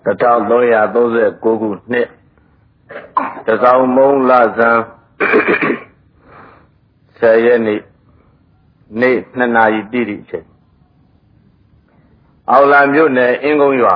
1339ခုနှစ်တစောင်းမုံလဇန်10ရက်နေ့2 နာရီတိတိအချိန်အောင်လာမြို့နယ်အင်းကုန်းရွာ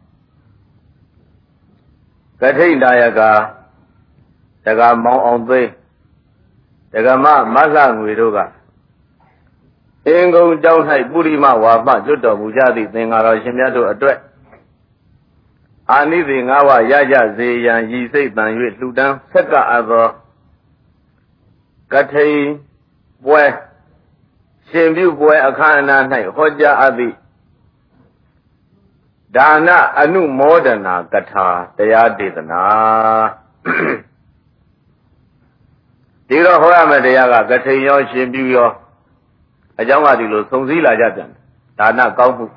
ကထိန်ဒါယကတက္ကမောင်အောင်သိန်းတက္ကမမဆငွေတို့ကအင်းကုန်းကျောင်း၌ပုရိမဝါမကျွတ်တော်မူကြသည့်သင်္ဃာတော်ရှင်မြတ်တို့အတွက်အာနိသင်၅ဝရကြစေရန်ရည်စိတ်တန်၍လှူဒန်းဆက်ကအပ်သောကထိန်ပွဲရှင်ပြုပွဲအခမ်းအနား၌ဟောကြားအပ်သည့်ဒါနအနုမောဒနာကထာတရားဒေသနာဒီတော့ဟောရမယ့်တရားကကထိန်ရောရှင်ပြုရောအကြောင်းကဒီလိုစုံစည်းလာကြပြန်ဒါနကောင်းမှု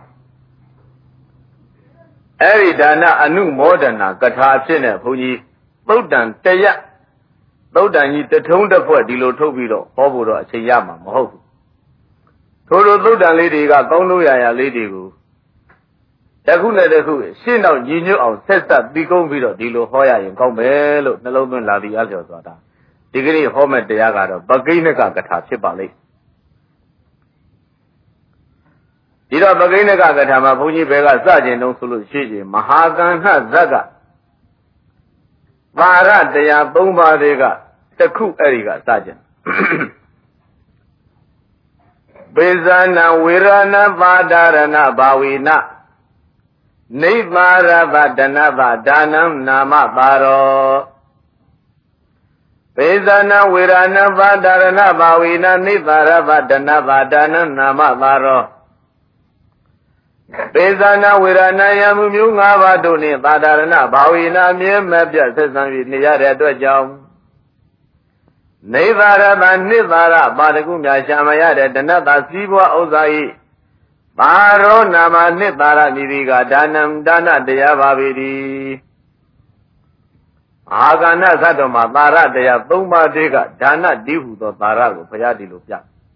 အဲ့ဒီဒါနအနုမောဒနာကထာဖြစ်နေဘုန်းကြီးသုတ်တန်တရသုတ်တန်ကြီးတထုံးတစ်ဖွဲ့ဒီလိုထုတ်ပြီးတော့ဟောဖို့တော့အချိန်ရမှာမဟုတ်ဘူးထို့သောသုတ်တန်လေးတွေကကောင်းလို့ရလေးတွေကိုတစ်ခုနဲ့တစ်ခုရှင်းတော့ညီညွတ်အောင်ဆက်ဆက်ပြီးကုန်းပြီးတော့ဒီလိုဟောရရင်ကောင်းမယ်လို့နှလုံးသွင်းလာသည်အလျော်ဆိုတာဒီကနေ့ဟောမယ့်တရားကတော့ပကိဏကကထာဖြစ်ပါလိမ့်ဒီတော့ပကိဏကကထာမှာဘုန်းကြီးဘယ်ကစကျင်တုံးဆိုလို့ရှိရင်မဟာကဏ္ဍဇက်ကပါရတရား၃ပါးတွေကတစ်ခုအဲ့ဒီကစကျင်ပေဇာနဝေရဏပါဒရဏဘာဝေနနိဗ္ဗာရဗဒနဗဒါနံနာမပါရောပေဇာနဝေရဏပါဒရဏဘာဝေနနိဗ္ဗာရဗဒနဗဒါနံနာမပါရောပေဇာနဝေရဏယံမျိုး၅ပါးတို့နှင့်သာဒရဏဘာဝေနအမြဲမပြတ်ဆက်ဆံ၍နေရတဲ့အတွက်ကြောင့်နိဗ္ဗာရဗနိဗ္ဗာရပါတကုမြရှာမရတဲ့တဏ္ဍာစီးပွားဥစ္စာဤပါရောနာမနိဗ္ဗာရမိဒီကဒါနံဒါနတရားပါပေသည်အာဂဏသတ္တမှာသာရတရား၃ပါးတည်းကဒါနတည်းဟူသောသာရကိုဘုရားဒီလိုပြ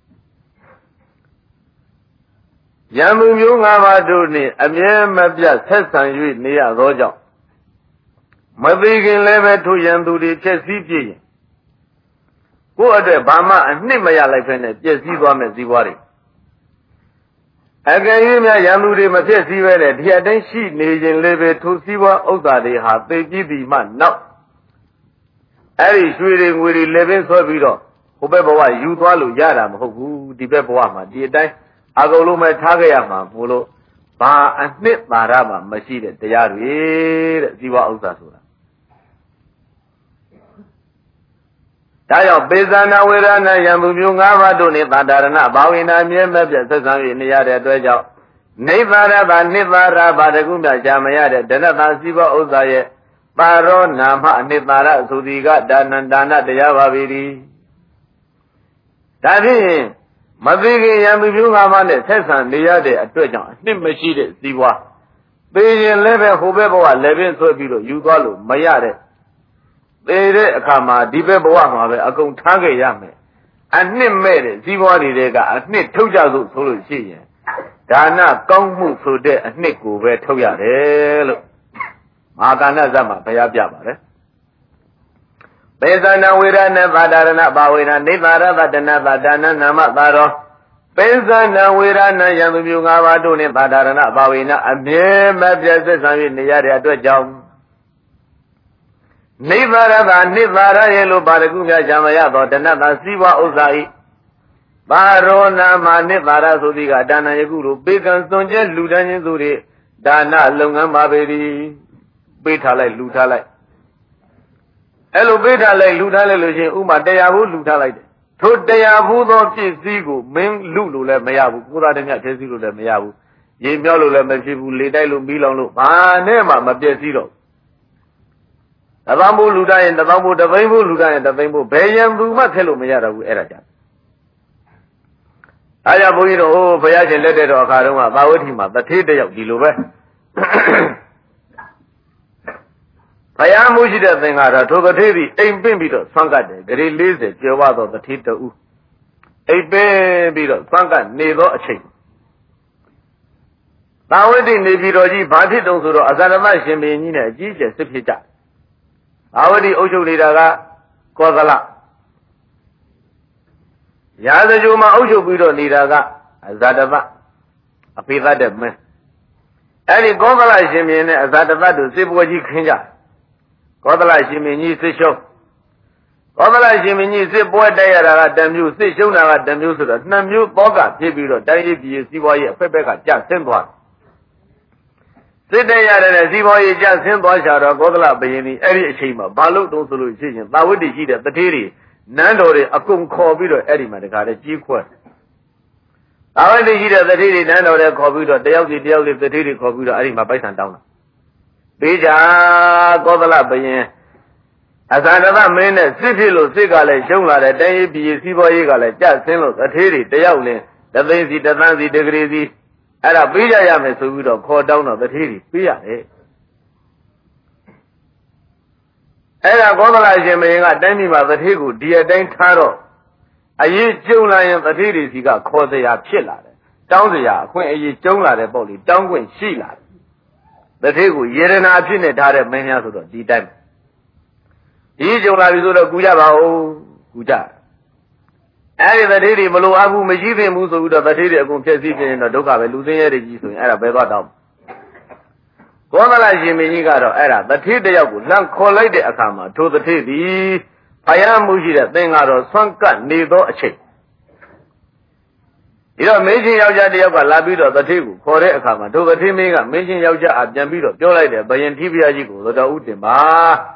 ယံမျိုး၅ပါးတို့နှင့်အမြဲမပြတ်ဆက်ဆံ၍နေရသောကြောင့်မသိခင်လည်းပဲထိုယံသူတွေဖြစ်စည်းပြည့်ရင်ကိုယ့်အတွက်ဘာမှအနှစ်မရလိုက်ဖဲနဲ့ပြည့်စည်းသွားမဲ့ဇီဝတွေအကယ်၍များယံသူတွေမဖြစ်စည်းပဲနဲ့ဒီအတိုင်းရှိနေခြင်းလည်းပဲထိုစည်းဝါဥစ္စာတွေဟာသိပြီးပြီမှနောက်အဲ့ဒီရွှေတွေငွေတွေလည်းပဲဆွဲပြီးတော့ဟိုဘက်ဘဝယူသွားလို့ရတာမဟုတ်ဘူးဒီဘက်ဘဝမှာဒီအတိုင်းအကုန်လုံးပဲထားခဲ့ရမှာမို့လို့ဘာအနှစ်သာရမှမရှိတဲ့တရားတွေတဲ့ဇီဝဥစ္စာဆိုတာဒါကြောင့်ပေဇာနာဝေရဏယံမျိုး၅ပါးတို့နှင့်သာဒရဏဘာဝေနာမြဲမပြတ်ဆက်ဆံ၍နေရတဲ့အတွက်ကြောင့်နိဗ္ဗာရဗနိဗ္ဗာရဗတကုမြရှာမရတဲ့ဒဏ္ဍသာစီးပွားဥစ္စာရဲ့ပါရောနာမအနှစ်သာရဆိုသည်ကဒါနန္ဒါနတရားပါပေသည်ဒါဖြင့်မသိခင်ယံမျိုး၅ပါးနဲ့ဆက်ဆံနေရတဲ့အတွက်ကြောင့်အနှစ်မရှိတဲ့စီးပွားသိရင်လည်းပဲဟိုဘက်ဘဝလည်းပဲဆွဲပြီးတော့ယူသွားလို့မရတဲ့သေတဲ့အခါမှာဒီဘက်ဘဝမှာပဲအကုန်ထားခဲ့ရမယ်အနှစ်မဲ့တဲ့ဇီဝတွေကအနှစ်ထုတ်ကြစို့ဆိုလို့ရှိရင်ဒါနကောင်းမှုဆိုတဲ့အနှစ်ကိုပဲထုတ်ရတယ်လို့မဟာကဏ္ဍဇတ်မှာဘုရားပြပါတယ်ပေဇာနဝေရဏပါဒရဏဘာဝေနနိဗ္ဗာရဗဒနာဗဒါနနာမသာရောပေဇာနဝေရဏယံသူမျိုး၅ပါးတို့နှင့်ပါဒရဏဘာဝေနအမြဲမပြတ်ဆက်ဆံ၍နေရတဲ့အတွက်ကြောင့်နိဗ္ဗာရဗနိဗ္ဗာရရဲ့လို့ပါရကုမြရှာမရသောတဏ္ဍသာစီးပွားဥစ္စာဤပါရောနာမနိဗ္ဗာရဆိုသည်ကဒါနယကုတို့ပေကံစွန်ကျဲလူတန်းချင်းသူတွေဒါနလုပ်ငန်းပါပေသည်ပေးထားလိုက်လူထားလိုက်အဲ့လိုပေးထားလိုက်လူထားလိုက်လို့ရှိရင်ဥမာတရားဘူးလူထားလိုက်တယ်ထိုတရားဘူးသောပစ္စည်းကိုမင်းလူလို့လည်းမရဘူးကိုယ်သားတည်းမြတ်ဖြစ်စီလို့လည်းမရဘူးရေမြောက်လို့လည်းမဖြစ်ဘူးလေတိုက်လို့မီးလောင်လို့ဘာနဲ့မှမပြည့်စည်တော့တသောင်းဘူးလူတိုင်းရင်တသောင်းဘူးတသိန်းဘူးလူတိုင်းရင်တသိန်းဘူးဘယ်ရန်သူမှဖြစ်လို့မရတော့ဘူးအဲ့ဒါကြောင့်အားကြောင့်ဘုန်းကြီးတို့ဘုရားရှင်လက်တဲ့တော်အခါတုန်းကသာဝတိမှာတထေးတယောက်ဒီလိုပဲဘုရားမှုရှိတဲ့သင်္ဃာတော်ထိုတထေးသည်အိမ်ပင့်ပြီးတော့ဆွမ်းကတ်တယ်ဂရေ40ကျော်ဝသောတထေးတူအိမ်ပင့်ပြီးတော့ဆွမ်းကတ်နေသောအချိန်ဘသာဝတိနေပြည်တော်ကြီးဘာဖြစ်တုံဆိုတော့အဇာတမရှင်ဘုရင်ကြီးနဲ့အကြီးအကျယ်စစ်ဖြစ်ကြသာဝတိအုပ်ချုပ်နေတာကကောသလရာဇဂိုမှာအုပ်ချုပ်ပြီးတော့နေတာကအဇာတပအဖေသတ်တဲ့မင်းအဲ့ဒီကောသလရှင်ဘုရင်နဲ့အဇာတပတို့စစ်ပွဲကြီးခင်းကြကောသလရှင်ဘုရင်ကြီးစစ်ရှုံးကောသလရှင်ဘုရင်ကြီးစစ်ပွဲတိုက်ရတာကတမျိုးစစ်ရှုံးတာကတမျိုးဆိုတော့နှစ်မျိုးသောကဖြစ်ပြီးတော့တိုင်းပြည်စီးပွားရေးအဖက်ဖက်ကကျဆင်းသွားစစ်တိုက်ရတဲ့စီးပွားရေးကျဆင်းသွားကြတော့ကောသလဘုရင်ကြီးအဲ့ဒီအချိန်မှာဘာလို့တုံးဆိုလို့ရှိရင်သာဝတိရှိတဲ့တထေးတွေနန်းတော်တွေအကုန်ခေါ်ပြီးတော့အဲ့ဒီမှာတခါတည်းကြီးခွဲသာဝတိရှိတဲ့တထေးတွေနန်းတော်တွေခေါ်ပြီးတော့တယောက်စီတယောက်စီတထေးတွေခေါ်ပြီးတော့အဲ့ဒီမှာပိုက်ဆံတောင်းတာပေးကြကောသလဘုရင်အဇာတမင်းနဲ့စစ်ဖြစ်လို့စစ်ကလည်းရှုံးလာတဲ့တိုင်းပြည်စီးပွားရေးကလည်းကျဆင်းလို့တထေးတွေတယောက်လင်းတသိန်းစီတသန်းစီတဂရီစီအဲ့ဒါပေးကြရမယ်ဆိုပြီးတော့ခေါ်တောင်းတော့တထေးတွေပေးရတယ်အဲ့ဒါကောသလရှင်ဘုရင်ကတိုင်းပြည်မှာတထေးကိုဒီအတိုင်းထားတော့အရေးကျုံလာရင်တထေးတွေစီကခေါ်စရာဖြစ်လာတယ်တောင်းစရာအခွင့်အရေးကျုံလာတယ်ပေါ့လေတောင်းခွင့်ရှိလာတယ်တထေးကိုယေရနာဖြစ်နေထားတဲ့မင်းများဆိုတော့ဒီတိုင်းဒီကျုံလာပြီဆိုတော့ကူကြပါဦးကူကြအဲ့ဒီတထေးတွေမလိုအပ်ဘူးမရှိသင့်ဘူးဆိုပြီးတော့တထေးတွေအကုန်ဖြည့်ဆည်းပြရင်တော့ဒုက္ခပဲလူစင်းရဲတွေကြီးဆိုရင်အဲ့ဒါပဲသွားတောင်းကောသလရှင်မင်းကြီးကတော့အဲ့ဒါတထေးတယောက်ကိုလမ်းခေါ်လိုက်တဲ့အခါမှာထိုတထေးသည်ဖယားမှုရှိတဲ့သင်္ကာတော်ဆွမ်းကပ်နေသောအချိန်ဒီတော့မင်းချင်းယောက်ျားတယောက်ကလာပြီးတော့တထေးကိုခေါ်တဲ့အခါမှာထိုတထေးမင်းကမင်းချင်းယောက်ျားအပြန်ပြီးတော့ပြောလိုက်တယ်ဘယင်ထိဖျားကြီးကိုတော်ဦးတင်ပါ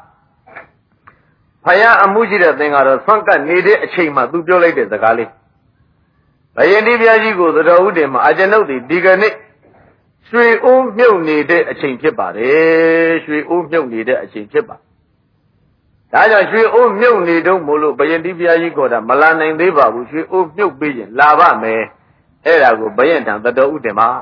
ဖယားအမှုရှိတဲ့သင်္ကာတော်ဆွမ်းကပ်နေတဲ့အချိန်မှာသူပြောလိုက်တဲ့စကားလေးဘယင်ထိဖျားကြီးကိုတော်ဦးတင်မှာအကျွန်ုပ်ဒီကနေ့ရွှေအိုးမြုပ်နေတဲ့အချိန်ဖြစ်ပါတယ်ရွှေအိုးမြုပ်နေတဲ့အချိန်ဖြစ်ပါဒါကြောင့်ရွှေအိုးမြုပ်နေတော့မို့လို့ဘယင်တိဘုရားကြီးခေါ်တာမလာနိုင်သေးပါဘူးရွှေအိုးမြုပ်ပြီးရင်လာပါမယ်အဲ့ဒါကိုဘယင်ထံသတော်ဥတင်ပါ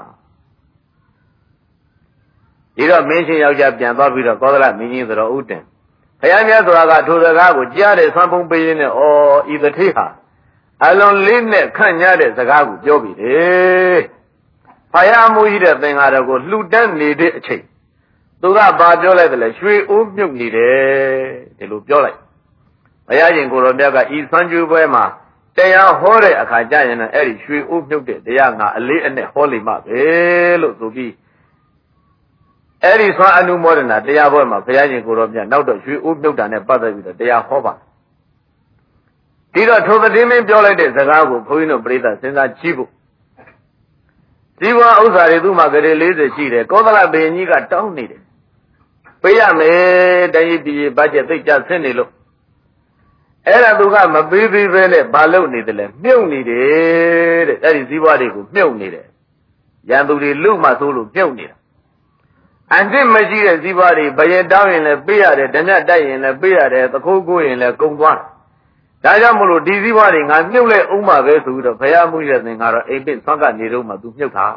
ဒီတော့မင်းချင်းယောက်ျားပြန်သွားပြီးတော့ကောသလမင်းကြီးသတော်ဥတင်ဘုရားမြတ်စွာကထိုစကားကိုကြားတဲ့ဆွမ်းဖုံးပေးရင်းနဲ့ဩဤတထေးဟာအလွန်လေးနဲ့ခန့်ညားတဲ့စကားကိုပြောပြီးတယ်ဖယားမှုရှိတဲ့သင်္ကာတော်ကိုလှူဒန်းနေတဲ့အချိန်သူကဘာပြောလိုက်တယ်လဲရွှေအိုးမြုပ်နေတယ်ဒီလိုပြောလိုက်ဘုရားရှင်ကိုတော်မြတ်ကဤဆွမ်းကျွေးပွဲမှာတရားဟောတဲ့အခါကျရင်လည်းအဲ့ဒီရွှေအိုးမြုပ်တဲ့တရားငါအလေးအနက်ဟောလိမ့်မှာပဲလို့ဆိုပြီးအဲ့ဒီဆွမ်းအနုမောဒနာတရားပွဲမှာဘုရားရှင်ကိုတော်မြတ်နောက်တော့ရွှေအိုးမြုပ်တာနဲ့ပတ်သက်ပြီးတော့တရားဟောပါဒီတော့ထိုသတိမင်းပြောလိုက်တဲ့စကားကိုဘုန်းကြီးတို့ပြိဿစဉ်းစားကြည့်ဖို့ဇီဝဥစ္စာတွေသူ့မှာကလေး40ရှိတယ်ကောသလဘုရင်ကြီးကတောင်းနေတယ်ပေးရမယ်တကြီးပြည်ဘတ်ဂျက်သိကြဆင်းနေလို့အဲ့ဒါသူကမပေးသေးပဲနဲ့ဘာလုပ်နေတယ်လဲမြုပ်နေတယ်တဲ့အဲ့ဒီဇီဝတွေကိုမြုပ်နေတယ်ရန်သူတွေလူမှဆိုလို့မြုပ်နေတာအန်တစ်မရှိတဲ့ဇီဝတွေဘယင်တောင်းရင်လည်းပေးရတယ်ဓမြတိုက်ရင်လည်းပေးရတယ်သခိုးကိုရင်လည်းကုန်သွားဒါကြောင့်မလို့ဒီစည်းဝါးတွေငါမြုပ်လိုက်အောင်ပါပဲဆိုပြီးတော့ဘုရားမှုရတဲ့သင်ကတော့အိမ်ပင့်ဆွမ်းကနေတော့မှသူမြုပ်တာ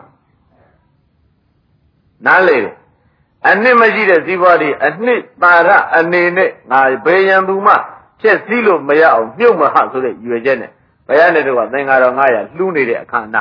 နားလေအနှစ်မရှိတဲ့စည်းဝါးတွေအနှစ်ပါရအနေနဲ့ငါဘယ်ရန်သူမှဖြစ်စည်းလို့မရအောင်မြုပ်မဟဆိုတဲ့ရွယ်ချက်နဲ့ဘုရားနဲ့တော့သင်ကတော့900လှူးနေတဲ့အခါနာ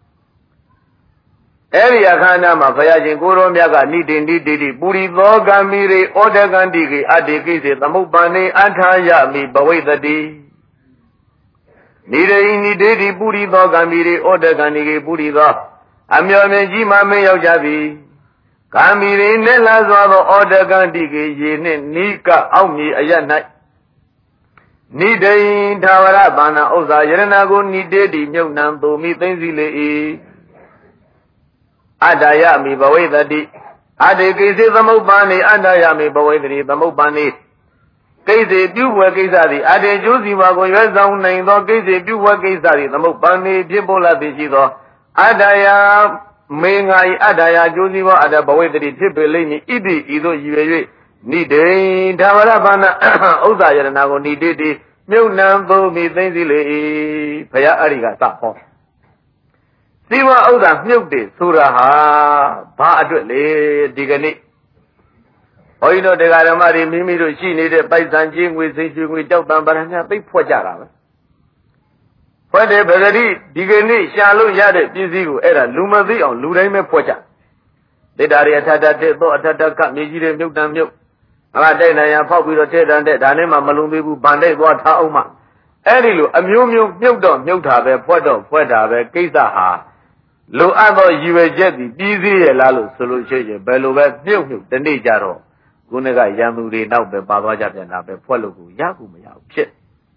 အဲ့ဒီအခါနာမှာဘုရားရှင်ကိုရောမြတ်ကနိတိနိတိတိပုရိသောဂံမီရိဩဒကန္တိကိအတ္တိကိစေသမုပ္ပန္နေအထာယမိဘဝိတတိနိရိနိတေတိပုရိသောဂံမီရိဩဒကန္တိကိပုရိသောအမျော်မြင်ကြီးမှမင်းယောက်ျားသည်ဂံမီရိနဲ့လာစွာသောဩဒကန္တိကိရေနှင့်နိကအောက်မြေအရ၌နိဒိန်သာဝရဘာနာဥစ္စာယရဏကိုနိတေတိမြုပ်နှံသူမိသိမ့်စီလေ၏အတ္တယမိဘဝိတတိအတ္တေကိစေသမုပ္ပန္နေအတ္တယမိဘဝိတတိသမုပ္ပန္နေကိစေပြုဝဲကိစ္စသည်အတ္တေကျိုးစီဝါကိုရွယ်ဆောင်နိုင်သောကိစေပြုဝဲကိစ္စသည်သမုပ္ပန္နေဖြစ်ပေါ်လာသည်ရှိသောအတ္တယမေငါဤအတ္တယကျိုးစီဝါအတ္တဘဝိတတိဖြစ်ပေလိမ့်မည်ဣတိဤသို့ရည်ရွယ်၍နိဒိန်သာဝရဘာနာဥစ္စာယရဏကိုနိတေတိမြုပ်နှံသူမိသိမ့်စီလေ၏ဘုရားအဲ့ဒီကစဟောဇီဝဥစ္စာမြုပ်တယ်ဆိုတာဟာဘာအတွက်လဲဒီကနေ့ဘုန်းကြီးတို့တရားဓမ္မတွေမိမိတို့ရှိနေတဲ့ပိုက်ဆံကြီးငွေစိတ်ရွှေငွေကြောက်တံပရဏာသိဖွက်ကြတာပဲဖွက်တယ်ပဂတိဒီကနေ့ရှာလို့ရတဲ့ပစ္စည်းကိုအဲ့ဒါလူမသိအောင်လူတိုင်းပဲဖွက်ကြသေတာတွေအထက်တက်တော့အထက်တက်ကမြေကြီးတွေမြုပ်တံမြုပ်ငါတိုက်နိုင်ရဖောက်ပြီးတော့ထဲတန်းတဲ့ဒါနဲ့မှမလုံးသေးဘူးဗန်တိုက်သွားထားအောင်မှအဲ့ဒီလိုအမျိုးမျိုးမြုပ်တော့မြုပ်တာပဲဖွက်တော့ဖွက်တာပဲကိစ္စဟာလိုအပ်သောရည်ရွယ်ချက်ဒီပြီးသေးရဲ့လားလို့ဆိုလို့ရှိရင်ဘယ်လိုပဲမြုပ်တနေ့ကြတော့ခုနကရံသူတွေနောက်ပဲပါသွားကြပြန်တာပဲဖွက်လို့ကိုရကူမရဘူးဖြစ်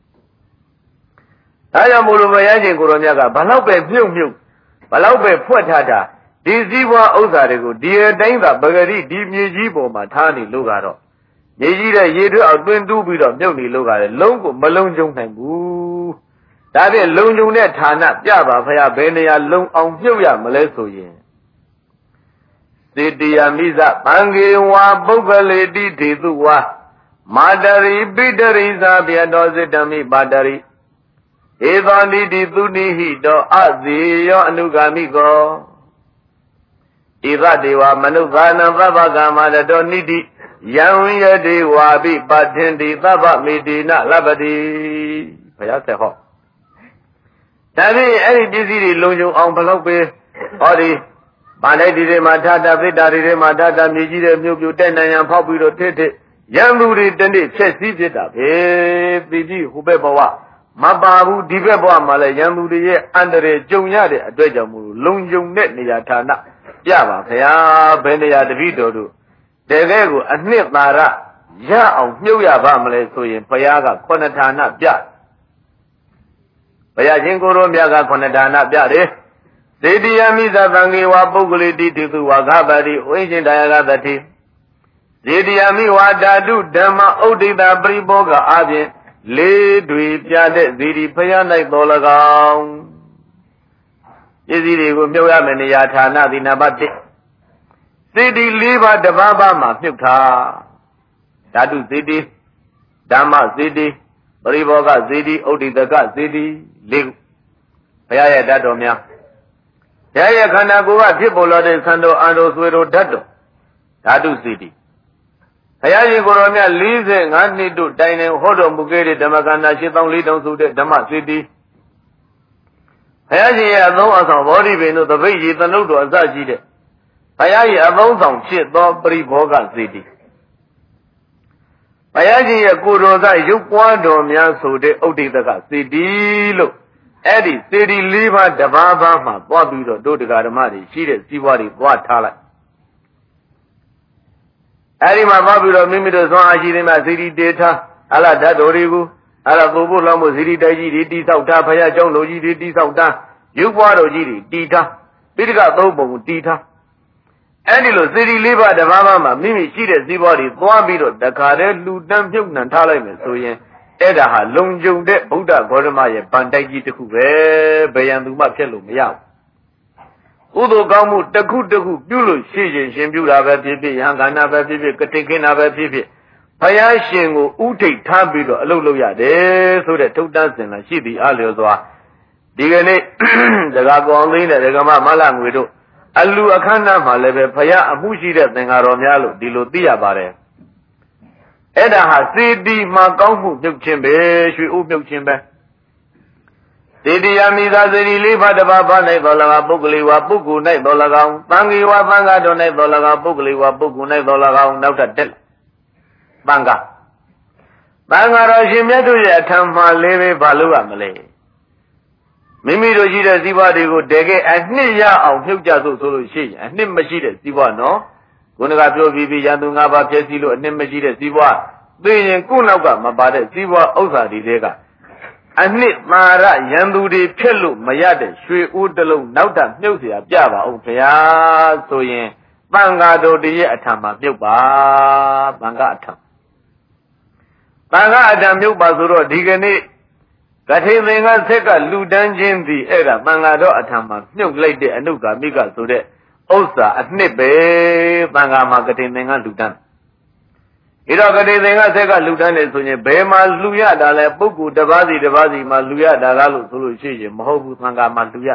ဒါကြောင့်မို့လို့ဘုရားရှင်ကိုရောမြတ်ကဘလောက်ပဲမြုပ်ဘလောက်ပဲဖွက်ထားတာဒီစည်းပွားဥစ္စာတွေကိုဒီအတိုင်းသာပဂရိဒီမြေကြီးပေါ်မှာထားနေလို့ကတော့မြေကြီးတဲ့ရေထွက်အောင်တွင်းတူးပြီးတော့မြုပ်နေလို့ကလည်းလုံးကိုမလုံးကျုံနိုင်ဘူးဒါဖြင့်လုံုံတဲ့ဌာနပြပါဖရာဘယ်နေရာလုံအောင်မြုပ်ရမလဲဆိုရင်စေတယမိဇဗံဂေဝါပုဂ္ဂလေတိထေသူဝါမာတရိပိတရိသာပြတောစေတမိပါတရိဧသောနိတိသူနိဟိတောအဇေယောအနုဂာမိကောဧသဒေဝမနုဿာနံသဗ္ဗကာမရတောနိတိယံယတိဝါပိပတ္ထင်တိသဗ္ဗမေတိနလပတိဘုရားဆက်ဟောဒါဖြင့်အဲ့ဒီပစ္စည်းတွေလုံခြုံအောင်ဘလို့ပဲဟောဒီဗာလိုက်ဒီတွေမှာထားတာပိတ္တာတွေမှာထားတာမြေကြီးတွေမြုပ်ပြတဲ့နိုင်ရန်ဖောက်ပြီးတော့ထစ်ရံသူတွေတနေ့ဖြည့်စည်းဖြစ်တာပဲပြီးပြီးဟိုဘက်ဘဝမပါဘူးဒီဘက်ဘဝမှာလည်းရံသူတွေရဲ့အန္တရာယ်ကြုံရတဲ့အတွက်ကြောင့်မို့လုံခြုံတဲ့နေရာဌာနပြပါဗျာဘယ်နေရာတပည့်တော်တို့တကယ်ကိုအနှစ်သာရရအောင်မြုပ်ရပါမလဲဆိုရင်ဘုရားကခုနှစ်ဌာနပြဘုရားရှင်ကိုရောမြတ်ကခုနှစ်ဌာနပြတယ်စေတယမိသဗံဂေဝါပုဂ္ဂလိတိတိသူဝါဂဗတိဝိရှင်တရားကတတိစေတယမိဝါဓာတုဓမ္မဥဒိတာပရိဘောဂအပြင်လေးတွေပြတဲ့ဇီတိဖယား၌တော်၎င်းပစ္စည်းတွေကိုမြုပ်ရမယ်နေရာဌာနဒီနံပါတ်1စေတီ၄ပါးတပါးပါးမှာမြုပ်ထားဓာတုစေတီဓမ္မစေတီပရိဘောဂစေတီဥဒိတကစေတီ၄ခုဘုရားရဲ့ဓာတ်တော်များဘုရားရဲ့ခန္ဓာကိုယ်ကဖြစ်ပေါ်လာတဲ့သံတော်အံတော်ဆွေတော်ဓာတ်တော်ဓာတုစေတီဘုရားရှင်ကိုယ်တော်မြတ်45နှစ်တို့တိုင်တိုင်ဟောတော်မူခဲ့တဲ့ဓမ္မကန္တာ8400ဆိုတဲ့ဓမ္မစေတီဘုရားရှင်ရဲ့အသုံးအဆောင်ဗောဓိပင်တို့သပိတ်ရည်သနုတ်တော်အစရှိတဲ့ဘုရားရဲ့အသုံးဆောင်ဖြစ်သောပရိဘောဂစေတီဘုရားရှင်ရဲ့ကိုယ်တော်ကရုပ်ပွားတော်များဆိုတဲ့ဥဒိတကစေတီလို့အဲ့ဒီစေတီ၄ပါးတပါးပါးမှာသွားပြီးတော့တို့တရားဓမ္မတွေရှိတဲ့စည်းဝါးတွေသွားထားလိုက်အဲ့ဒီမှာသွားပြီးတော့မိမိတို့သွန်အားရှိတဲ့မှာစေတီတေထားအလားဓာတ်တော်တွေကိုအဲ့ဒါပုဖို့လောင်းဖို့စေတီတိုက်ကြီးတွေတိဆောက်ထားဘုရားကျောင်းတော်ကြီးတွေတိဆောက်ထားရုပ်ပွားတော်ကြီးတွေတည်ထားပိဋကသုံးပုံတည်ထားအဲ့ဒီလိုစေတီ၄ပါးတပါးပါးမှာမိမိရှိတဲ့စည်းဝါးတွေသွားပြီးတော့တခါတည်းလူတန်းပြုတ်နှံထားလိုက်မယ်ဆိုရင်အဲ့ဒါဟာလုံခြုံတဲ့ဗုဒ္ဓဂေါတမရဲ့ဗန်တိုက်ကြီးတစ်ခုပဲဘယ်ရန်သူမှဖြစ်လို့မရဘူးကုသိုလ်ကောင်းမှုတစ်ခုတစ်ခုပြုလို့ရှိရင်ရှင်ပြုတာပဲဖြစ်ဖြစ်ယဟန်ခန္ဓာပဲဖြစ်ဖြစ်ကတိခင်းတာပဲဖြစ်ဖြစ်ဘုရားရှင်ကိုဥထိတ်ထားပြီးတော့အလုပ်လုပ်ရတယ်ဆိုတဲ့ထုတ်တန်းစင်လာရှိသည်အလျော်စွာဒီကနေ့ဒကာကောင်သိတဲ့ဒကာမမလငွေတို့အလူအခမ်းအနားမှာလည်းပဲဘုရားအမှုရှိတဲ့သင်္ဃာတော်များလို့ဒီလိုသိရပါတယ်အဲ့ဒါဟာစေတီမှာကောင်းမှုမြုပ်ခြင်းပဲရွှေအိုးမြုပ်ခြင်းပဲစေတီယမိသာစေတီ၄ပါးတပါးပါး၌တော်၎င်းပုဂ္ဂလိဝါပုဂ္ဂိုလ်၌တော်၎င်းသံဃေဝါသံဃာတော်၌တော်၎င်းပုဂ္ဂလိဝါပုဂ္ဂိုလ်၌တော်၎င်းနောက်ထပ်တက်သံဃာတော်ရှင်မြတ်တို့ရဲ့အထံမှာလေးပဲဘာလို့ရမလဲမိမိတို့ရှိတဲ့စည်းဝါးတွေကိုတကယ်အနှစ်ရအောင်မြုပ်ကြစို့ဆိုလို့ရှိရင်အနှစ်မရှိတဲ့စည်းဝါးနော်ခုနကပြောပြီးရန်သူ၅ပါးဖြစ်စီလို့အနှစ်မရှိတဲ့စည်းဝါးသိရင်ကိုယ့်နောက်ကမပါတဲ့စည်းဝါးဥစ္စာတွေကအနှစ်မာရရန်သူတွေဖြစ်လို့မရတဲ့ရွှေအိုးတစ်လုံးနောက်ထပ်မြုပ်เสียပြပါအောင်ဗျာဆိုရင်သံဃာတော်တည်းရဲ့အထံမှာမြုပ်ပါသံဃာအထံမြုပ်ပါဆိုတော့ဒီကနေ့ကထေသင်္ကဆက်ကလူတန်းချင်းသည်အဲ့ဒါသံဃာတော်အထံမှာမြုပ်လိုက်တဲ့အနုဂါမိကဆိုတဲ့ဥစ္စာအနှစ်ပဲသံဃာမှာကထေသင်္ကလူတန်းဒီတော့ကတိသင်္ကဆက်ကလူတန်းနေဆိုရင်ဘယ်မှာလူရတာလဲပုဂ္ဂိုလ်တစ်ပါးစီမှာလူရတာကလို့ဆိုလို့ရှိရင်မဟုတ်ဘူးသံဃာမှာလူရ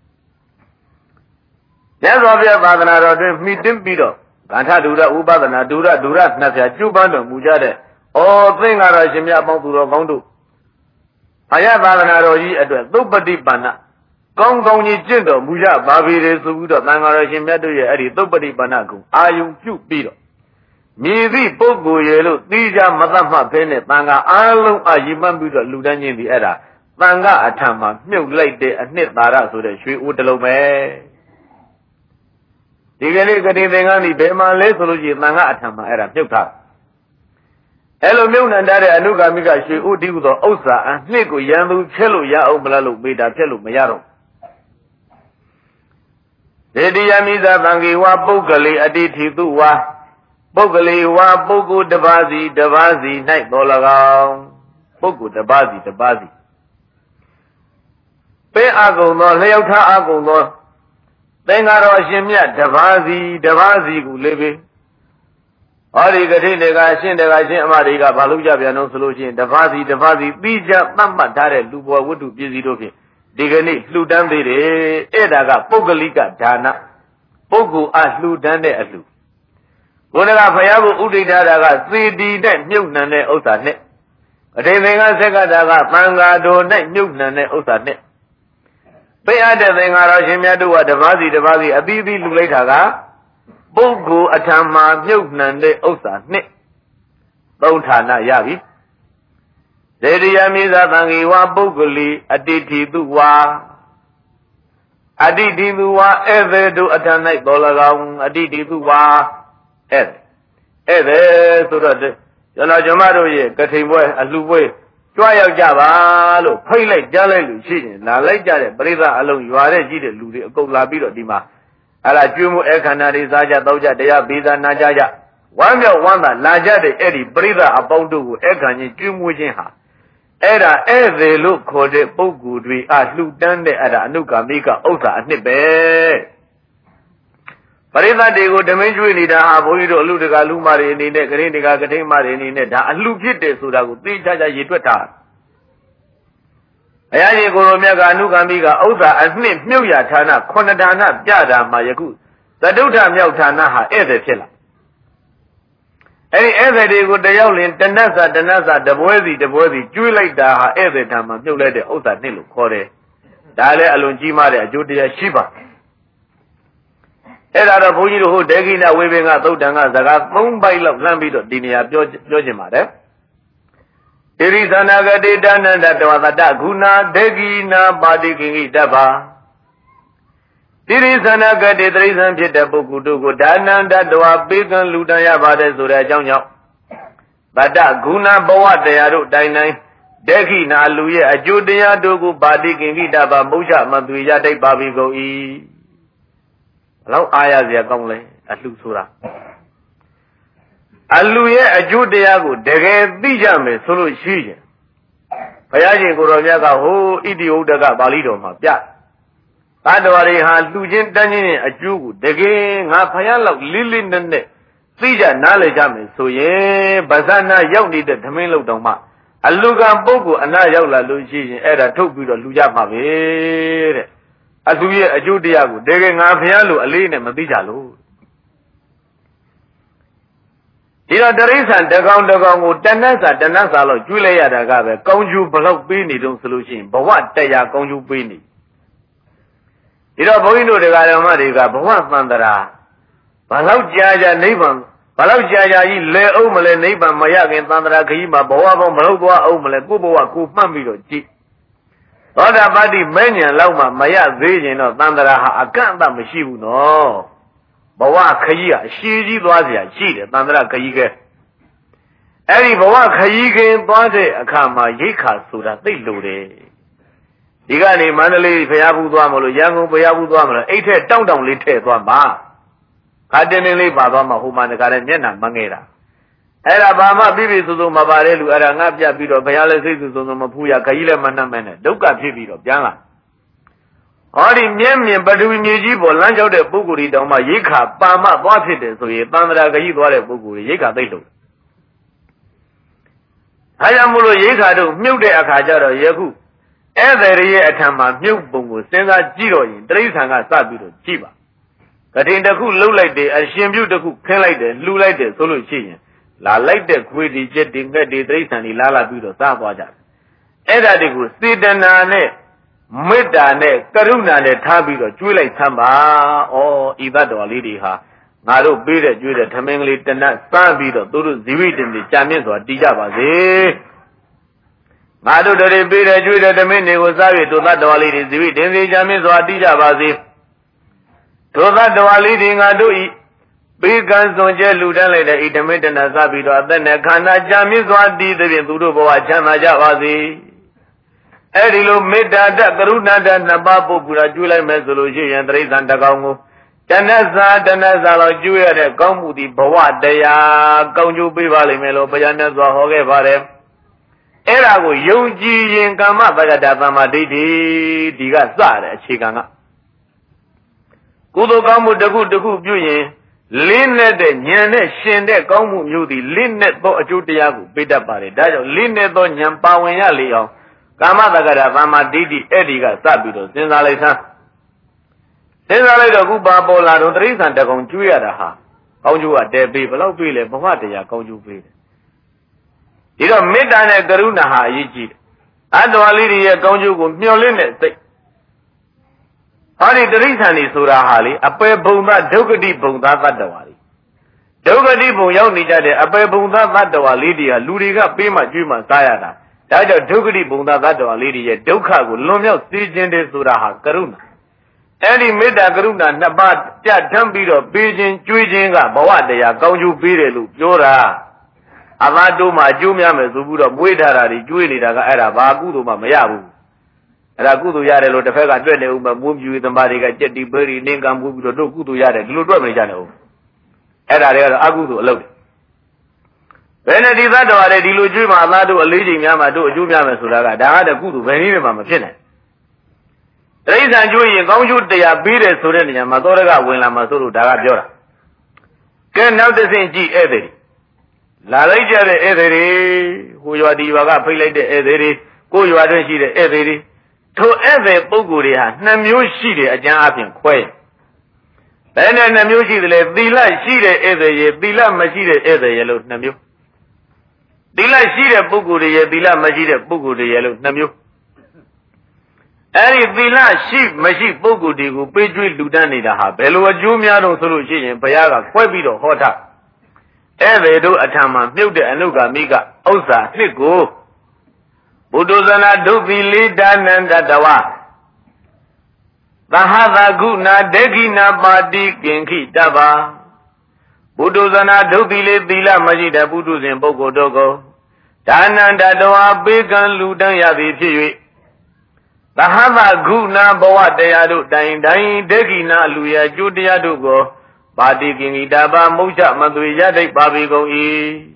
မြတ်စွာဘုရားသာသနာတော်တွင်မှီတင်းပြီးတော့ဂန္ဓဒုရဥပဒနာဒုရနှစ်ဖြာကျုပ်ပန်းတော်မူကြတဲ့ဩသင်္ဃာတော်ရှင်မြတ်အပေါင်းသူတော်ကောင်းတို့ဘုရားသာသနာတော်ကြီးအတွက်သုပ္ပတိပန္နကောင်းကောင်းကြီးကျင့်တော်မူရပါပြီလေဆိုပြီးတော့သံဃာတော်ရှင်မြတ်တို့ရဲ့အဲ့ဒီသုပ္ပတိပဏ္ဏကုအာယုံပြုပြီးတော့မြည်သည့်ပုဂ္ဂိုလ်ရဲ့လို့သိကြမသတ်မှတ်ဖဲနဲ့သံဃာအားလုံးအာရည်မှတ်ပြီးတော့လူတန်းချင်းဒီအဲ့ဒါသံဃာအထံမှာမြုပ်လိုက်တဲ့အနှစ်သာရဆိုတဲ့ရွှေအိုးတစ်လုံးပဲဒီကနေ့ကတိသင်္ကန်းဒီဘယ်မှာလဲဆိုလို့ရှိရင်သံဃာအထံမှာအဲ့ဒါမြုပ်ထားအဲ့လိုမြုပ်နှံတဲ့အနုဂါမိကရွှေအိုးဒီဟုသောဥစ္စာအနှစ်ကိုရန်သူဖျက်လို့ရအောင်မလားလို့မေးတာဖျက်လို့မရတော့ဒေတိယမိဇသံဃေဝပုဂ္ဂလေအတိထိသူဝါပုဂ္ဂလေဝါပုဂ္ဂိုလ်တစ်ပါးစီ၌တော်၎င်းပုဂ္ဂိုလ်တစ်ပါးစီပဲအကုံသောလျှောက်ထားအကုံသောသင်္ဃာတော်အရှင်မြတ်တစ်ပါးစီကိုလေးပဲဟောဒီကတိတွေကအရှင်အမတွေကဘာလို့ကြပြန်တော့ဆိုလို့ရှိရင်တစ်ပါးစီပြီးကြသတ်မှတ်ထားတဲ့လူဘဝဝတ္ထုပစ္စည်းတို့ဖြင့်ဒီကနေ့လှူဒန်းသေးတယ်အဲ့ဒါကပုဂ္ဂလိကဒါနပုဂ္ဂိုလ်အားလှူဒန်းတဲ့အလှူဘုရားကဘုရားကိုဥဒိဋ္ဌတာကသေတီနဲ့မြုပ်နှံတဲ့ဥစ္စာနဲ့အထိန်သင်္ကဆက်ကတာကသံဃာတော်နဲ့မြုပ်နှံတဲ့ဥစ္စာနဲ့ပေးအပ်တဲ့သင်္ဃာတော်ရှင်မြတ်တို့ကတစ်ပါးစီအသီးသီးလှူလိုက်တာကပုဂ္ဂိုလ်အထံမှာမြုပ်နှံတဲ့ဥစ္စာနဲ့သုံးဌာနရပြီဒေတိယမိဇသံဃေဝပုဂ္ဂလီအတိထိသူဝါဧည့်သည်တို့အထံ၌တော်၎င်းအတိထိသူဝါဧည့်သည်ဆိုတော့ကျွန်တော်ကျမတို့ရဲ့ကထိန်ပွဲအလှပွဲကြွားရောက်ကြပါလို့ဖိတ်လိုက်ကြားလိုက်လို့ရှိရင်လာလိုက်ကြတဲ့ပရိသတ်အလုံးရွာတဲ့ကြီးတဲ့လူတွေအကုန်လာပြီးတော့ဒီမှာအဲ့ဒါကျွေးမှုအခန္ဓာတွေစားကြတောက်ကြတရားဘေးသာနာကြဝမ်းမြောက်ဝမ်းသာလာကြတဲ့အဲ့ဒီပရိသတ်အပေါင်းတို့ကိုအခန္ဓာကျွေးမွေးခြင်းဟာအဲ့ဒါဧည့်သည်လို့ခေါ်တဲ့ပုဂ္ဂိုလ်တွေအလှူဒန်းတဲ့အဲ့ဒါအနုကာမိကဥစ္စာအနှစ်ပဲပရိသတ်တွေကိုဓမင်းကျွေးနေတာဟာဘုန်းကြီးတို့အလှတကလူမတွေအနေနဲ့ကရင်တကကထိန်မတွေအနေနဲ့ဒါအလှဖြစ်တယ်ဆိုတာကိုသိချာချာရည်တွက်ထားဘုရားရှင်ကိုရောမြတ်ကအနုကာမိကဥစ္စာအနှစ်မြုပ်ရဌာန9ဌာနပြတာမှာယခုသတုဋ္ဌမြောက်ဌာနဟာဧည့်သည်ဖြစ်လာအဲ့ဒီဧည့်သည်တွေကိုတယောက်လင်တနတ်စာတပွဲစီကျွေးလိုက်တာဟာဧည့်သည်ဌာနမှာမြုပ်လိုက်တဲ့ဥစ္စာနှစ်လို့ခေါ်တယ်ဒါလည်းအလွန်ကြီးမားတဲ့အကျိုးတရားရှိပါအဲ့ဒါတော့ဘုန်းကြီးတို့ဟိုဒေဂိဏဝေဘင်္ဂသုတ်တံကစကား3ပိုက်လောက်လှမ်းပြီးတော့ဒီနေရာပြောချင်ပါတယ်တိရိသနာဂတိတဏ္ဍတဝတတဂုဏဒေဂိဏပါတိကိဉ္တဗ္ဗတိရိသနာဂတိတိရစ္ဆာန်ဖြစ်တဲ့ပုဂ္ဂိုလ်တို့ကိုဒါနန္တတဝပေးကံလူတန်ရပါတယ်ဆိုတဲ့အကြောင်းကြောင့်တတဂုဏဘဝတရားတို့တိုင်းဒေဂိဏလူရဲ့အကျိုးတရားတို့ကိုပါတိကိဉ္တဗ္ဗမုစ္ဆမသွေရတိတ်ပါပြီကုန်၏ဘလောက်အားရစရာကောင်းလဲအလှဆိုတာအလှရဲ့အကျိုးတရားကိုတကယ်သိကြမယ်ဆိုလို့ရှိရင်ဘုရားရှင်ကိုရောမြတ်ကဟိုဣတိဥဒ္ဒကပါဠိတော်မှာပြသတ္တဝါတွေဟာလှခြင်းတန်းခြင်းရဲ့အကျိုးကိုတကယ်ငါဘုရားလောက်လေးလေးနက်နက်သိကြနားလည်ကြမယ်ဆိုရင်ဗဇနာရောက်နေတဲ့ဓမင်းလောက်တောင်မှအလူကံပုဂ္ဂိုလ်အနာရောက်လာလို့ရှိရင်အဲ့ဒါထုတ်ပြီးတော့လှကြမှာပဲတဲ့အသူရဲ့အကျိုးတရားကိုတကယ်ငါဘုရားလိုအလေးနဲ့မသိကြလို့ဒီတော့တရိစ္ဆာန်တကောင်ကိုတဏ္ဍစာလို့ကျွေးလိုက်ရတာကပဲကောင်းကျိုးဘလောက်ပေးနေတုံးဆိုလို့ရှိရင်ဘဝတရားကောင်းကျိုးပေးနေဒီတော့ဘုန်းကြီးတို့တရားဓမ္မတွေကဘဝသန္တရာဘလောက်ကြာနိဗ္ဗာန်ဘလောက်ကြာကြီးလဲအောင်မလဲနိဗ္ဗာန်မရခင်သန္တရာခရီးမှာဘဝပေါင်းမလောက်သွားအောင်မလဲကိုယ့်ဘဝကိုမှတ်ပြီးတော့ကြည့်သောတာပတ္တိမဉ္ဇဉ်လောက်မှမရသေးရင်တော့သန္တရာဟာအကန့်အသတ်မရှိဘူးနော်ဘဝခရီးကအရှည်ကြီးသွားเสียရှိတယ်သန္တရာခရီးကအဲ့ဒီဘဝခရီးခင်သွားတဲ့အခါမှာရိတ်ခါဆိုတာသိလို့တယ်ဒီကနေမန္တလေးဘုရားဘူးသွားမလို့ရန်ကုန်ဘုရားဘူးသွားမလို့အိတ်ထက်တောင်းလေးထည့်သွားမှာခါတင်းလေးပါသွားမှာဟိုမှာတကားနဲ့မျက်နှာမငဲတာအဲ့ဒါဘာမှပြည့်စုံမပါတဲ့လူအဲ့ဒါငါပြပြီးတော့ဘုရားလည်းစိတ်စုံမဖူးရခကြီးလည်းမနှံ့မဲနဲ့ဒုက္ခဖြစ်ပြီးတော့ပြန်လာဟောဒီမြင့်ပထဝီမြေကြီးပေါ်လမ်းကြောက်တဲ့ပုဂ္ဂိုလ်ဒီတောင်မှရိခါပါမသွားဖြစ်တယ်ဆိုရင်သန္တရာခကြီးသွားတဲ့ပုဂ္ဂိုလ်ရိခါသိလို့အဲကြောင့်မို့လို့ရိခါတို့မြုပ်တဲ့အခါကျတော့ယခုဧည့်သည်ရဲ့အထံမှာမြုပ်ပုံကိုစဉ်းစားကြည့်တော့ရင်တိရစ္ဆာန်ကစပြီးတော့ကြည့်ပါကတိန်တစ်ခုလှုပ်လိုက်တယ်အရှင်ပြုတစ်ခုခင်းလိုက်တယ်လှူလိုက်တယ်ဆိုလို့ရှိရင်လာလိုက်တဲ့ခွေဒီချက်တွေငှက်တွေတိရစ္ဆာန်တွေလာပြီးတော့စားသွားကြတယ်အဲ့ဒါတွေကိုစေတနာနဲ့မေတ္တာနဲ့ကရုဏာနဲ့ထားပြီးတော့ကျွေးလိုက်သမ်းပါဩဤသတ္တဝါလေးတွေဟာငါတို့ပေးတဲ့ကျွေးတဲ့ထမင်းကလေးတနတ်စမ်းပြီးတော့သူတို့ဇီဝိတ္တတွေကြာမြင့်စွာတည်ကြပါစေငါတို့တွေပေးတဲ့ကျွေးတဲ့ထမင်းတွေကိုစားပြီးတို့သတ္တဝါလေးတွေဇီဝိတ္တတွေကြာမြင့်စွာတည်ကြပါစေတို့သတ္တဝါလေးတွေငါတို့ဤပေးကံစွန်ကျဲလူတန်းလိုက်တဲ့ဤဓမ္မတနာစပြီးတော့အသက်နဲ့ခန္ဓာကြာမြင့်စွာတည်တဲ့ဖြင့်သူတို့ဘဝချမ်းသာကြပါစေအဲ့ဒီလိုမေတ္တာတကရုဏာတနှစ်ပါးပုဂ္ဂိုလ်ကျွေးလိုက်မယ်ဆိုလို့ရှိရင်တိရစ္ဆာန်တစ်ကောင်ကိုတဏ္ဍစာလောက်ကျွေးရတဲ့ကောင်းမှုဒီဘဝတရားကောင်းကျိုးပေးပါလိမ့်မယ်လို့ဘုရားမြတ်စွာဟောခဲ့ပါတယ်အဲ့ဒါကိုယုံကြည်ရင်ကာမတက္ကတာသမ္မာဒိဋ္ဌိဒီကစတဲ့အခြေခံကကုသိုလ်ကောင်းမှုတစ်ခုပြုရင်လင်းတဲ့ဉာဏ်နဲ့ရှင်တဲ့ကောင်းမှုမျိုးသည်လင်းတဲ့သောအကျိုးတရားကိုပေးတတ်ပါတယ်ဒါကြောင့်လင်းတဲ့သောဉာဏ်ပါဝင်ရလေအောင်ကာမတက္ကတာသမ္မာဒိဋ္ဌိအဲ့ဒီကစပြီးတော့စဉ်းစားလိုက်သမ်းစဉ်းစားလိုက်တော့ခုပါပေါ်လာတော့တိရစ္ဆာန်တကောင်ကျွေးရတာဟာကောင်းကျိုးကတဲပေးဘယ်လောက်ပေးလဲဘဝတရားကောင်းကျိုးပေးတယ်ဒီတော့မေတ္တာနဲ့ကရုဏာဟာအရေးကြီးတယ်အတ္တဝါလေးတွေရဲ့ကောင်းကျိုးကိုမျှော်လင့်တဲ့စိတ်ဟောဒီတိရစ္ဆာန်တွေဆိုတာဟာလေအပေဘုံသားဒုက္ခတိဘုံသားတတ္တဝါတွေဒုက္ခတိဘုံရောက်နေကြတဲ့အပေဘုံသားတတ္တဝါလေးတွေကလူတွေကပေးမှကျွေးမှစားရတာဒါကြောင့်ဒုက္ခတိဘုံသားတတ္တဝါလေးတွေရဲ့ဒုက္ခကိုလွန်မြောက်စေခြင်းတည်းဆိုတာဟာကရုဏာအဲ့ဒီမေတ္တာကရုဏာနှစ်ပါးပြဋ္ဌာန်းပြီးတော့ပေးခြင်းကျွေးခြင်းကဘဝတရားကောင်းကျိုးပေးတယ်လို့ပြောတာအဘတို့မှအကျိုးများမယ်ဆိုပြီးတော့မွေးထားတာတွေကျွေးနေတာကအဲ့ဒါဘာကုသိုလ်မှမရဘူးအဲ့ဒါကုသိုလ်ရတယ်လို့တစ်ဖက်ကတွေ့နေဦးမှာမွေးမြူသမားတွေကကြက်တီပဲတွေနင်းကံမှုပြီးတော့တို့ကုသိုလ်ရတယ်ဒီလိုတွေ့မနေကြနဲ့ဦးအဲ့ဒါတွေကတော့အကုသိုလ်အလုပ်တွေဘယ်နဲ့ဒီသတ္တဝါတွေဒီလိုကျွေးမှအသားတို့အလေးချိန်များမှတို့အကျိုးများမယ်ဆိုတာကဒါကတည်းကကုသိုလ်ဘယ်နည်းမှမဖြစ်နိုင်တိရစ္ဆာန်ကျွေးရင်ကောင်းကျိုးတရားပေးတယ်ဆိုတဲ့နေရာမှာသောရကဝင်လာမှာဆိုလို့ဒါကပြောတာကဲနောက်တစ်ဆင့်ကြည့်ဧည့်သည်လာလိုက်ကြတဲ့ဧည့်သည်တွေဟိုရွာဒီရွာကဖိတ်လိုက်တဲ့ဧည့်သည်တွေကိုရွာတွင်းရှိတဲ့ဧည့်သည်တွေထိုဧည့်သည်ပုဂ္ဂိုလ်တွေဟာနှစ်မျိုးရှိတယ်အကျမ်းအပြင်ခွဲဘယ်နဲ့နှစ်မျိုးရှိသလဲသီလရှိတဲ့ဧည့်သည်ရဲ့သီလမရှိတဲ့ဧည့်သည်ရဲ့လို့နှစ်မျိုးသီလရှိတဲ့ပုဂ္ဂိုလ်တွေရဲ့သီလမရှိတဲ့ပုဂ္ဂိုလ်တွေရဲ့လို့နှစ်မျိုးအဲ့ဒီသီလရှိမရှိပုဂ္ဂိုလ်တွေကိုပေးကျွေးလူတန်းနေတာဟာဘယ်လိုအကျိုးများတော့ဆိုလို့ရှိရင်ဘုရားကခွဲပြီးတော့ဟောတာဧည့်သည်တို့အထံမှာမြုပ်တဲ့အနုဂါမိကဥစ္စာနှစ်ကိုဘုဒ္ဓဇနာဒုဗီလိဒါနန္တတဝသဟသကုဏဒေခိနာပါတိကင်ခိတဗ္ဗဘုဒ္ဓဇနာဒုဗီလိသီလမရှိတဲ့ပုထုဇဉ်ပုဂ္ဂိုလ်တို့ကိုဒါနန္တတဝပေးကံလူတန်းရသည်ဖြစ်၍သဟသကုဏဘဝတရားတို့တိုင်တိုင်ဒေခိနာလူရကျိုးတရားတို့ကိုပါတိကိမိတာပါမုတ်ချမသွေရတိတ်ပါပေကုန်၏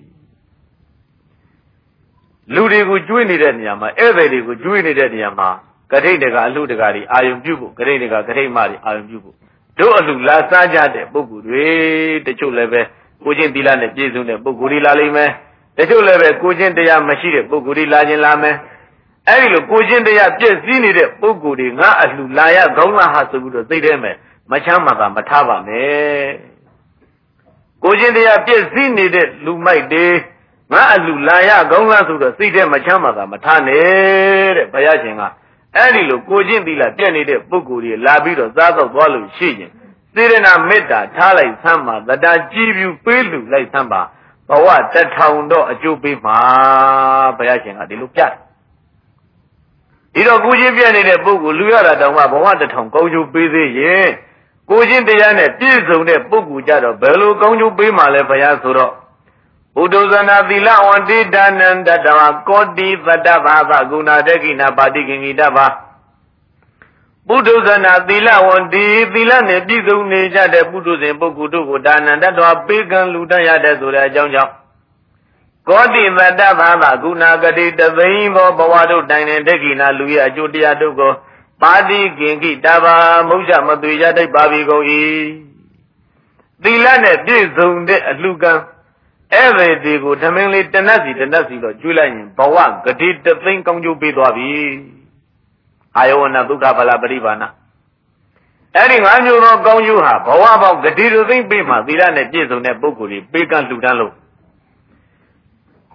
လူတွေကိုကျွေးနေတဲ့နေရာမှာဧည့်သည်တွေကိုကျွေးနေတဲ့နေရာမှာကထိတ်တကအလှတကာတွေအာယုံပြုဖို့ကထိတ်တကကထိတ်မတွေအာယုံပြုဖို့တို့အလှလာစားကြတဲ့ပုဂ္ဂိုလ်တွေတချို့လည်းပဲကိုချင်းသီလနဲ့ပြည့်စုံတဲ့ပုဂ္ဂိုလ်တွေလာလိမ့်မယ်တချို့လည်းပဲကိုချင်းတရားမရှိတဲ့ပုဂ္ဂိုလ်တွေလာခြင်းလာမယ်အဲ့ဒီလိုကိုချင်းတရားပြည့်စည်နေတဲ့ပုဂ္ဂိုလ်တွေငါအလှလာရကောင်းလားဟာဆိုပြီးတော့သိတဲ့မယ်မချမ်းသာမထားပါနဲ့ကိုချင်းတရားပြည့်စည်နေတဲ့လူမိုက်တွေငါအလှလာရကောင်းလားဆိုတော့စိတ်ထဲမချမ်းသာမထားနဲ့တဲ့ဘုရားရှင်ကအဲ့ဒီလိုကိုချင်းသီလပြည့်နေတဲ့ပုဂ္ဂိုလ်တွေလာပြီးတော့စားတော့သွားလို့ရှိရင်စေရနာမေတ္တာထားလိုက်သမ်းပါတတကြည်ပြူပေးလူလိုက်သမ်းပါဘဝတထောင်တော့အကျိုးပေးမှာဘုရားရှင်ကဒီလိုပြတယ်ဒီတော့ကိုချင်းပြည့်နေတဲ့ပုဂ္ဂိုလ်လူရတာတောင်မှဘဝတထောင်ကောင်းကျိုးပေးသေးရဲ့ကိုချင်းတရားနဲ့ပြည့်စုံတဲ့ပုဂ္ဂိုလ်ကြတော့ဘယ်လိုကောင်းကျိုးပေးမှာလဲဘုရားဆိုတော့ဘုဒ္ဓဇနာသီလဝန္တိဒါနန္တတဝကောတိသတ္တဘာသဂုဏတေကိနာပါတိကိငိတဘာဘုဒ္ဓဇနာသီလဝန္တိသီလနဲ့ပြည့်စုံနေကြတဲ့ပုထုဇဉ်ပုဂ္ဂိုလ်တို့ကိုဒါနန္တတဝပေးကံလူတတ်ရတဲ့ဆိုတဲ့အကြောင်းကြောင့်ကောတိသတ္တဘာသဂုဏဂတိတသိန်းသောဘဝတို့တိုင်တဲ့တေကိနာလူရဲ့အကျိုးတရားတို့ကိုပါတိကိငိတဘာမုစ္ဆမသွေရတိတ်ပါပြီကုန်၏သီလနဲ့ပြည့်စုံတဲ့အလှကံအဲ့ဒီဒီကိုဓမင်းလေးတနတ်စီတော့ကျွေးလိုက်ရင်ဘဝဂတိတသိန်းကောင်းကျိုးပေးသွားပြီအာယဝနာဒုက္ခဗလာပရိပါဏအဲ့ဒီငါးမျိုးသောကောင်းကျိုးဟာဘဝပေါင်းဂတိတသိန်းပေးမှသီလနဲ့ပြည့်စုံတဲ့ပုဂ္ဂိုလ်တွေပေးကံလှူဒန်းလို့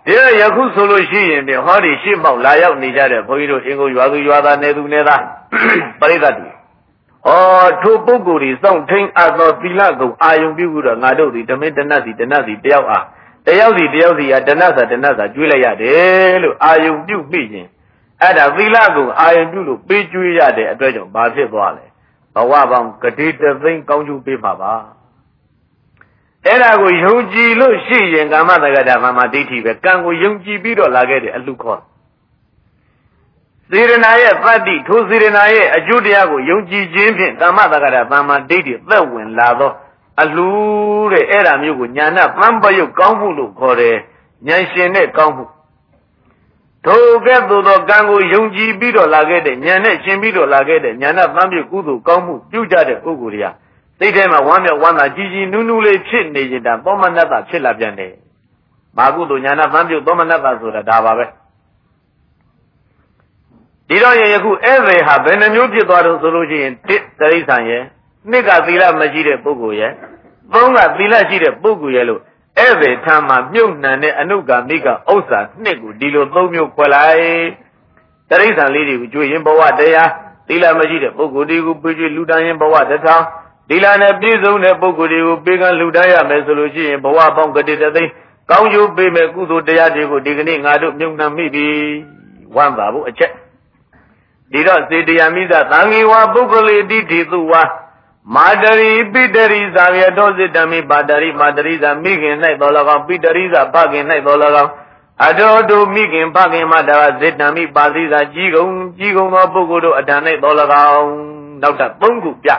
ဒီယခုဆိုလို့ရှိရင်ဟောဒီရှေ့မောက်လာရောက်နေကြတဲ့ဘုန်းကြီးတို့အင်ကိုရွာသူရွာသားနေသူနေသားပရိသတ်တွေထိုပုဂ္ဂိုလ်တွေစောင့်ထိန်အပ်သောသီလကုံအာယုံပြုပြီးတော့ငါတို့ဒီဓမ္မတဏ္ဍစီတယောက်အားတယောက်စီဟာတဏ္ဍစာကျွေးလိုက်ရတယ်လို့အာယုံပြုပြီးရင်အဲ့ဒါသီလကုံအာယုံပြုလို့ပေးကျွေးရတဲ့အတွက်ကြောင့်ဘာဖြစ်သွားလဲဘဝပေါင်းဂတိတသိန်းကောင်းကျိုးပေးပါပါအဲ့ဒါကိုယုံကြည်လို့ရှိရင်ကာမတက္ကတာမာဒိဋ္ဌိပဲကံကိုယုံကြည်ပြီးတော့လာခဲ့တဲ့အလှခေါ်စေရနာရဲ့သတ္တိထိုစေရနာရဲ့အကျိုးတရားကိုယုံကြည်ခြင်းဖြင့်ကာမတက္ကတာမာဒိဋ္ဌိသက်ဝင်လာသောအလှတဲ့အဲ့ဒါမျိုးကိုညာနာပန်းပယုတ်ကောင်းမှုလို့ခေါ်တယ်ဉာဏ်ရှင်နဲ့ကောင်းမှုထိုကဲ့သို့သောကံကိုယုံကြည်ပြီးတော့လာခဲ့တဲ့ဉာဏ်နဲ့ရှင်ပြီးတော့လာခဲ့တဲ့ဉာဏပန်းပယုတ်ကုသိုလ်ကောင်းမှုပြုကြတဲ့ပုဂ္ဂိုလ်တွေကစိတ်ထဲမှာဝမ်းမြောက်ဝမ်းသာကြည်ကြည်နူးနူးလေးဖြစ်နေကြတာသောမနတ္တဖြစ်လာပြန်တယ်။မာကုသိုလ်ဉာဏပန်းပယုတ်သောမနတ္တဆိုတာဒါပါပဲ။ဒီတော့ယခုဧည့်သည်ဟာဘယ်နှမျိုးဖြစ်သွားတော့ဆိုလို့ရှိရင်တစ်တိရစ္ဆာန်ရဲ့နှစ်ကသီလမရှိတဲ့ပုဂ္ဂိုလ်ရဲ့သုံးကသီလရှိတဲ့ပုဂ္ဂိုလ်ရဲ့လို့ဧည့်သည်ထံမှာမြုပ်နှံတဲ့အနုဂါမိကဥစ္စာနှစ်ကိုဒီလိုသုံးမျိုးခွဲလိုက်တိရစ္ဆာန်လေးတွေကိုကြွေရင်ဘဝတရားသီလမရှိတဲ့ပုဂ္ဂိုလ်တွေကိုပြေးကျွေးလူတန်းရင်ဘဝတစ်ထောင်ဒီလာနဲ့ပြည့်စုံတဲ့ပုဂ္ဂိုလ်တွေကိုပေးကမ်းလှူဒါန်းရမယ်ဆိုလို့ရှိရင်ဘဝပေါင်းကတိတသိန်းကောင်းကျိုးပေးမယ်ကုသိုလ်တရားတွေကိုဒီကနေ့ငါတို့မြုံနှံမိပြီဝမ်းသာဖို့အချက်ဒီတော့စေတယာမိသသံဃေဝပုဂ္ဂလေတိတိသူဝါမာတရီပိတရိဇာရတောစိတမိပါတရိမာတရိဇာမိခင်၌တော်၎င်းပိတရိဇာဖခင်၌တော်၎င်းအတောတုမိခင်ဖခင်မတာဇေတမိပါတိဇာကြီးကုန်သောပုဂ္ဂိုလ်တို့အတန်၌တော်၎င်းနောက်ထပ်၃ခုပြ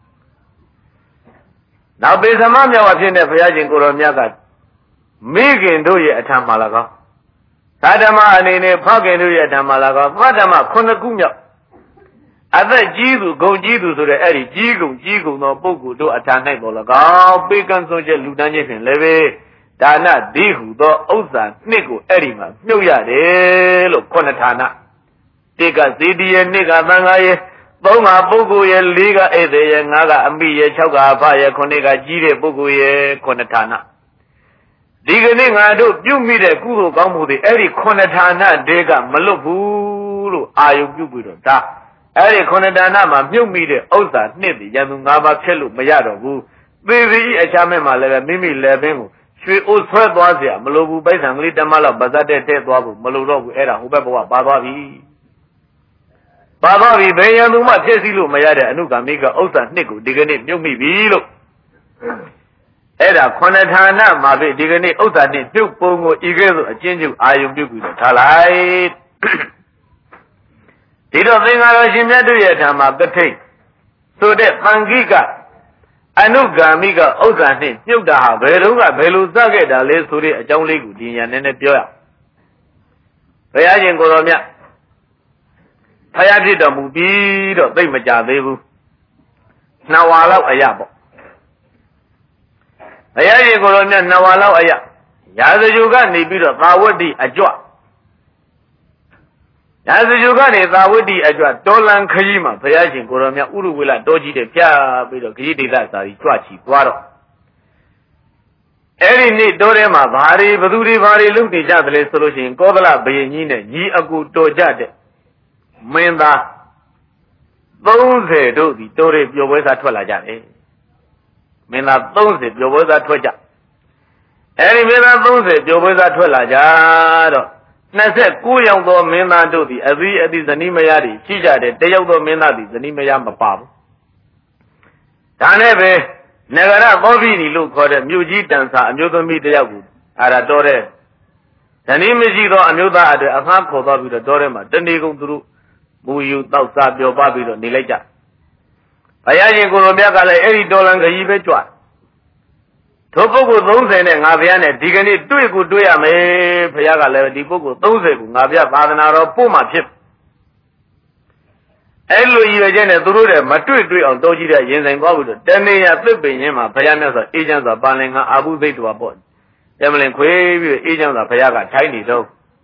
နောက်ပေသမမြောက်အဖြစ်နဲ့ဘုရားရှင်ကိုရောမြတ်ကမိခင်တို့ရဲ့အထံမှာ၎င်းသာဓမ္မအနေနဲ့ဖခင်တို့ရဲ့အထံမှာ၎င်းသာဓမ္မ9ခုမြောက်အသက်ကြီးသူဂုံကြီးသူဆိုတဲ့အဲ့ဒီကြီးကုန်သောပုဂ္ဂိုလ်တို့အထံ၌ပေါ်၎င်းပေကံဆုံးချက်လူတန်းခြင်းဖြင့်လည်းပဲဒါနဒီဟုသောဥစ္စာနှစ်ကိုအဲ့ဒီမှာမြုပ်ရတယ်လို့9ဌာနတစ်ကဇေဒီရဲ့နှစ်ကသံဃာရဲ့သုံးကပုဂ္ဂိုလ်ရဲ့လေးကဧည့်သည်ရဲ့ငါးကအမိရဲ့6ကအဖရဲ့9ကကြီးတဲ့ပုဂ္ဂိုလ်ရဲ့9ဌာနဒီကနေ့ငါတို့ပြုမိတဲ့ကုသိုလ်ကောင်းမှုတွေအဲ့ဒီ9ဌာနတည်းကမလွတ်ဘူးလို့အာယုပြုပြီးတော့ဒါအဲ့ဒီ9ဌာနမှာမြုပ်မိတဲ့ဥစ္စာနှစ်ဒီရန်သူ5ပါးဖြစ်လို့မရတော့ဘူးသေသည်အခြားမဲ့မှာလည်းမိမိလည်းပင်ကိုရွှေအိုးဆွဲသွားเสียမလိုဘူးပိုက်ဆံကလေးတမလောက်ပါဇတ်တဲ့ထဲသွားဖို့မလိုတော့ဘူးအဲ့ဒါဟိုဘက်ဘဝပါသွားပြီပါသွားပြီဘယ်ရန်သူမှဖြစ်စီလို့မရတဲ့အနုဂါမိကဥစ္စာနှစ်ကိုဒီကနေ့မြုပ်မိပြီလို့အဲ့ဒါ9ဌာနမှာပြီဒီကနေ့ဥစ္စာနှစ်ပြုတ်ပုံကိုဤကဲ့သို့အချင်းချင်းအာယုံပြုတ်ပြီးတော့ထားလိုက်ဒီတော့သင်္ဃာတော်ရှင်မြတ်တို့ရဲ့ဓမ္မကထိတ်ဆိုတဲ့ပန်ခိကအနုဂါမိကဥစ္စာနှစ်မြုပ်တာဟာဘယ်တော့ကဘယ်လိုစခဲ့တာလဲဆိုတဲ့အကြောင်းလေးကိုဒီညာနည်းနည်းပြောရဘုရားရှင်ကိုယ်တော်မြတ်ဖယားဖြစ်တော်မူပြီးတော့သိမကြသေးဘူး2 ဝါလောက်အရပေါ့ဘုရားရှင်ကိုယ်တော်မြတ်2 ဝါလောက်အရရာဇဂုကနေပြီးတော့သာဝတ္တိအကြွရာဇဂုကနေသာဝတ္တိအကြွတော်လန်ခကြီးမှာဘုရားရှင်ကိုယ်တော်မြတ်ဥရုဝေလတောကြီးတဲ့ပြပြီးတော့ခကြီးဒေသစာကြီးကြွချီသွားတော့အဲ့ဒီနေ့တော်ထဲမှာဘာတွေဘသူတွေဘာတွေလုပ်နေကြသလဲဆိုလို့ရှိရင်ကောသလဘယင်ကြီးနဲ့ညီအကူတော်ကြတဲ့မင်းသား30တို့ဒီတိုးရပျော်ပွဲစားထွက်လာကြတယ်မင်းသား30ပျော်ပွဲစားထွက်ကြအဲဒီမင်းသား30ပျော်ပွဲစားထွက်လာကြတော့29ယောက်သောမင်းသားတို့သည်အသီးအသီးဇနီးမယားတွေရှိကြတယ်တယောက်သောမင်းသားသည်ဇနီးမယားမပါဘူးဒါနဲ့ပဲနဂရသောဘိနီလို့ခေါ်တဲ့မြို့ကြီးတန်ဆာအမျိုးသမီးတယောက်ကိုအဲ့ဒါတော်တဲ့ဇနီးမရှိသောအမျိုးသားအတွက်အခါခေါ်သွားပြီးတော့တော်ထဲမှာတဏီကုံသူတို့မူယူတောက်စားပြောပါပြီးတော့နေလိုက်ကြဘုရားရှင်ကိုလိုမြတ်ကလည်းအဲ့ဒီတော်လန်ခကြီးပဲကြွထိုပုဂ္ဂိုလ်30နဲ့ငါဘုရားနဲ့ဒီကနေ့တွေ့ကိုတွေ့ရမယ်ဘုရားကလည်းဒီပုဂ္ဂိုလ်30ကိုငါဘုရားသာသနာတော်ပို့မှဖြစ်အဲ့လိုရည်ရွယ်ချက်နဲ့သူတို့တဲ့မတွေ့အောင်တောကြီးတဲ့ရင်ဆိုင်သွားပြီးတော့တဏှာသစ်ပင်ရင်းမှာဘုရားမြတ်စွာအေးချမ်းစွာပါလင်္ဂအာဘုသိတ္တဝါပေါ့ရမလင်ခွေးပြီးအေးချမ်းစွာဘုရားကထိုင်းနေတော့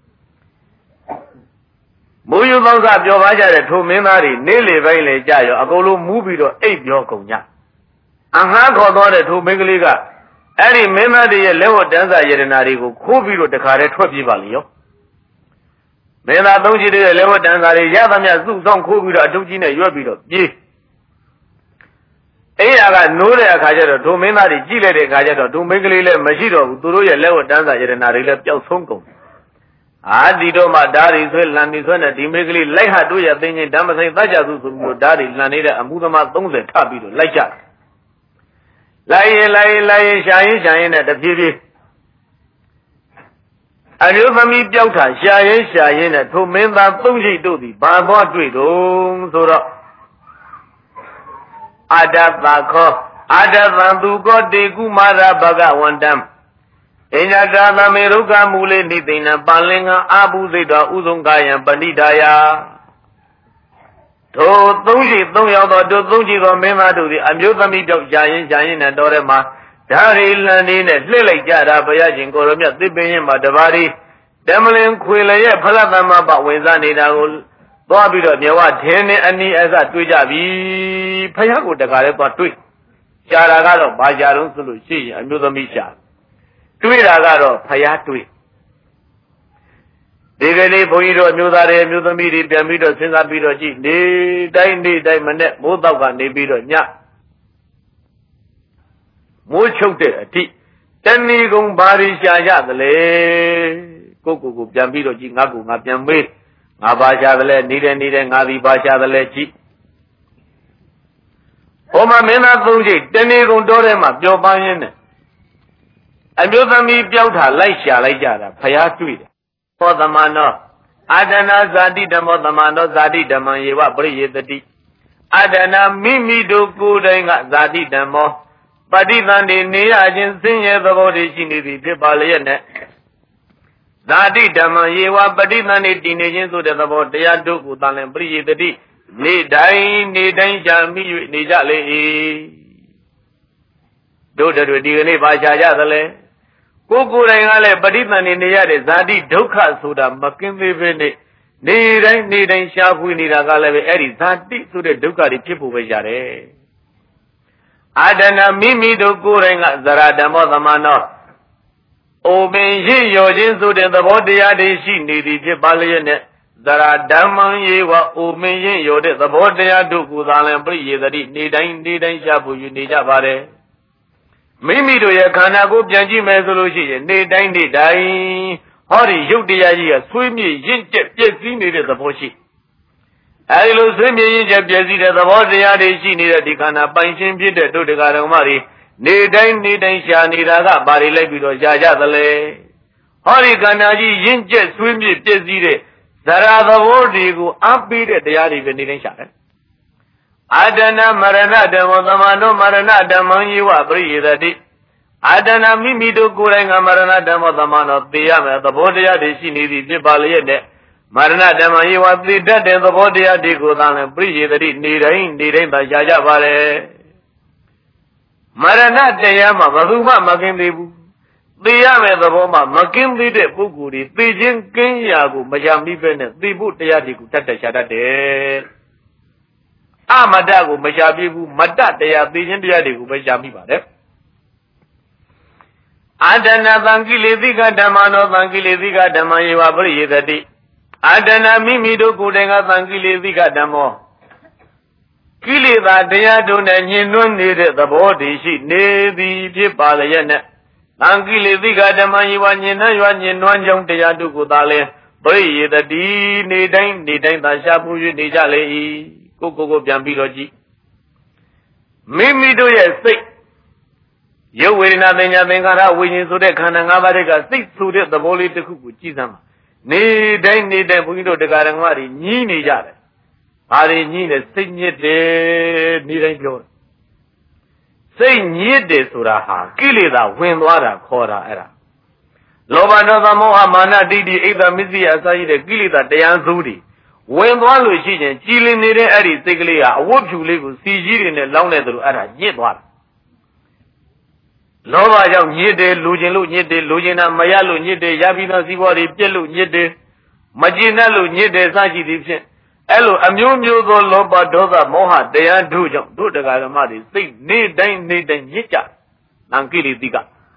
မူယူပေါင်းစားပြောပါကြတဲ့ထိုမင်းသားတွေနေ့လေပိုင်းလေကြရောအကုန်လုံးမူးပြီးတော့အိပ်ပြောကုန်ကြအငှားခေါ်သွားတဲ့ထိုမင်းကလေးက Any memory level dancer yerenarigo, Kubiro the carrot Valio. Mena don't you level dancer, Yadamia Zuzon Kubira, Dugina, Yobiro, Ye. Aya Nura Kajero, Domena, the Gile Kajero, Domegile, Majiro, Duruya level dancer yerenari left your sonko. Adido Madari, Landisona, Dimegli, Leha do ya thing in Damasai, Tajazu, Dari, Lanida, and Mudama Donze, Tabido, like that. Lie, shine at the TV. And you from me, Jota, shine at 2 men that don't do the Baba Dwido, so Adabako, Adabandu got the Gumara Baga one dam. In a Gala Meruka Mule Nidina, Balinga, Abu Zeda, Uzungaya, Bandidaya. Don't you go Mema to the Amusami of Giant and Dorema, Dari Lanin, Lily Jada, Bayajin, Goromia, Dibian, Madavari, Demelin, Quilla, Palatama, but Wizanida, Bobby, Yawa, Tene, and me as a Twijabi, Payago, the Garapa Tweet, Jaragaro, Bajarun Suluchi, Amusamisha, Tweetagaro, Payatui. Digani Boido, Mudare, Mudamidi, Damido, Sinabido, Day, Manet, Modaga, Nebido, Nya. Mucho de tea. Tenny Gum Bari Shayadale, Coco, Jambido, Jingaku, Napiambe, Abashadale, Niden, Adi Basha the Lechi. Oma Mena Fuji, Tenny Gum Dorema, Jobayan. And Mudami Piota, Laisha, Lajada, Payatui. For the mano, Adana Zadi Damo the mano, Zadi Dama, Yewa Bri the D. Adana Mimi do good Zadi Damo, but even the Niajin Singer the body Chini the Baliane. Zadi Dama, Yewa, but even the teenagers to the body Yadu Kutan and Bri the D. Need Jami, Nijale. Do the DNA by Jayadale. Kukurangale, but even in the Yadi, Zadi, Doka Suda, Makin, Need Shapu, Nidagale, Eddie, Zadi, to the Duka, the Chipu Vejare. Adana Mimi do Kuranga, Zarada Mothamano. O Benji, Yojin, so then the body Yadi, she needed Jibalian, Zaradaman Yewa, O Menji, Yode, the body Adu, Kuzalan, Bri, that it need Shapu, you need Jabare. Mimi do ya Kanago Janji Mesolution, they die. Hori, you dear, swim ye, just needed the Boshi. I will swim ye, just the body, she needed the Kana, Panshin Peter to the Garamari. Need Shani, Bari Lebido, Jajale. Hori Kanaji, just swim ye, just Zara the word you go up beat at the Yadi when didn't shut. Adana Maranada, Mozamano, Maranada, Maniwa, Bri, Adana Mimido Kuranga Maranada, Mozamano, the Yama, the Bodia, the Shini, the Baliene, Maranada, Maniwa, the dead and the Bodia, the Godan, and Bri, the Nirain, the Jajavale. Maranada Yama, Mazuma, Magimbu, the Yama, the Boma, Magimbi, the Buguri, Pijin, Kenyago, Majami Bennett, the Butiadiku, Tata Shadade. Amadago, Majabibu, Madate, the Indiadigu, Majami Bade. Adana Vangili Viga Damano, Vangili Viga Damayiwa Bri, the D. Adana Mimido Kudenga, Vangili Viga Damo. Kili that they are doing and you don't need the body, she need the Pipalayana. Vangili Viga Damayiwa, Yuan Jong Teadu Kudale, Bri, the D, Nidain, the Shabu, Nijale. Coco Jambiloji. Mimi do ye say. You will nothing winning to the Kanangavariga, 6 to the volley to Kukuchizam. Need them window the Garangari, Nini Jare. Are in a signet de Niranjo. Say need de Suraha, Kilida, Windwara, Kora era. Lobana Mohamana Didi, either Missy Asai, the Gilida, the Anzudi. When one was chilling near Eddie Siglia, what you live, see you in a long letter at a yet one. Lova young Yede, Lujina, Mayalu, Yede, Yabina, Siwari, Pelu, Yede, Magina, Yede, Saji Division. Elo, Amuzo, Loba, Doza, Moha, they are do the Garamadi, say, need Yita, Nankili Diga.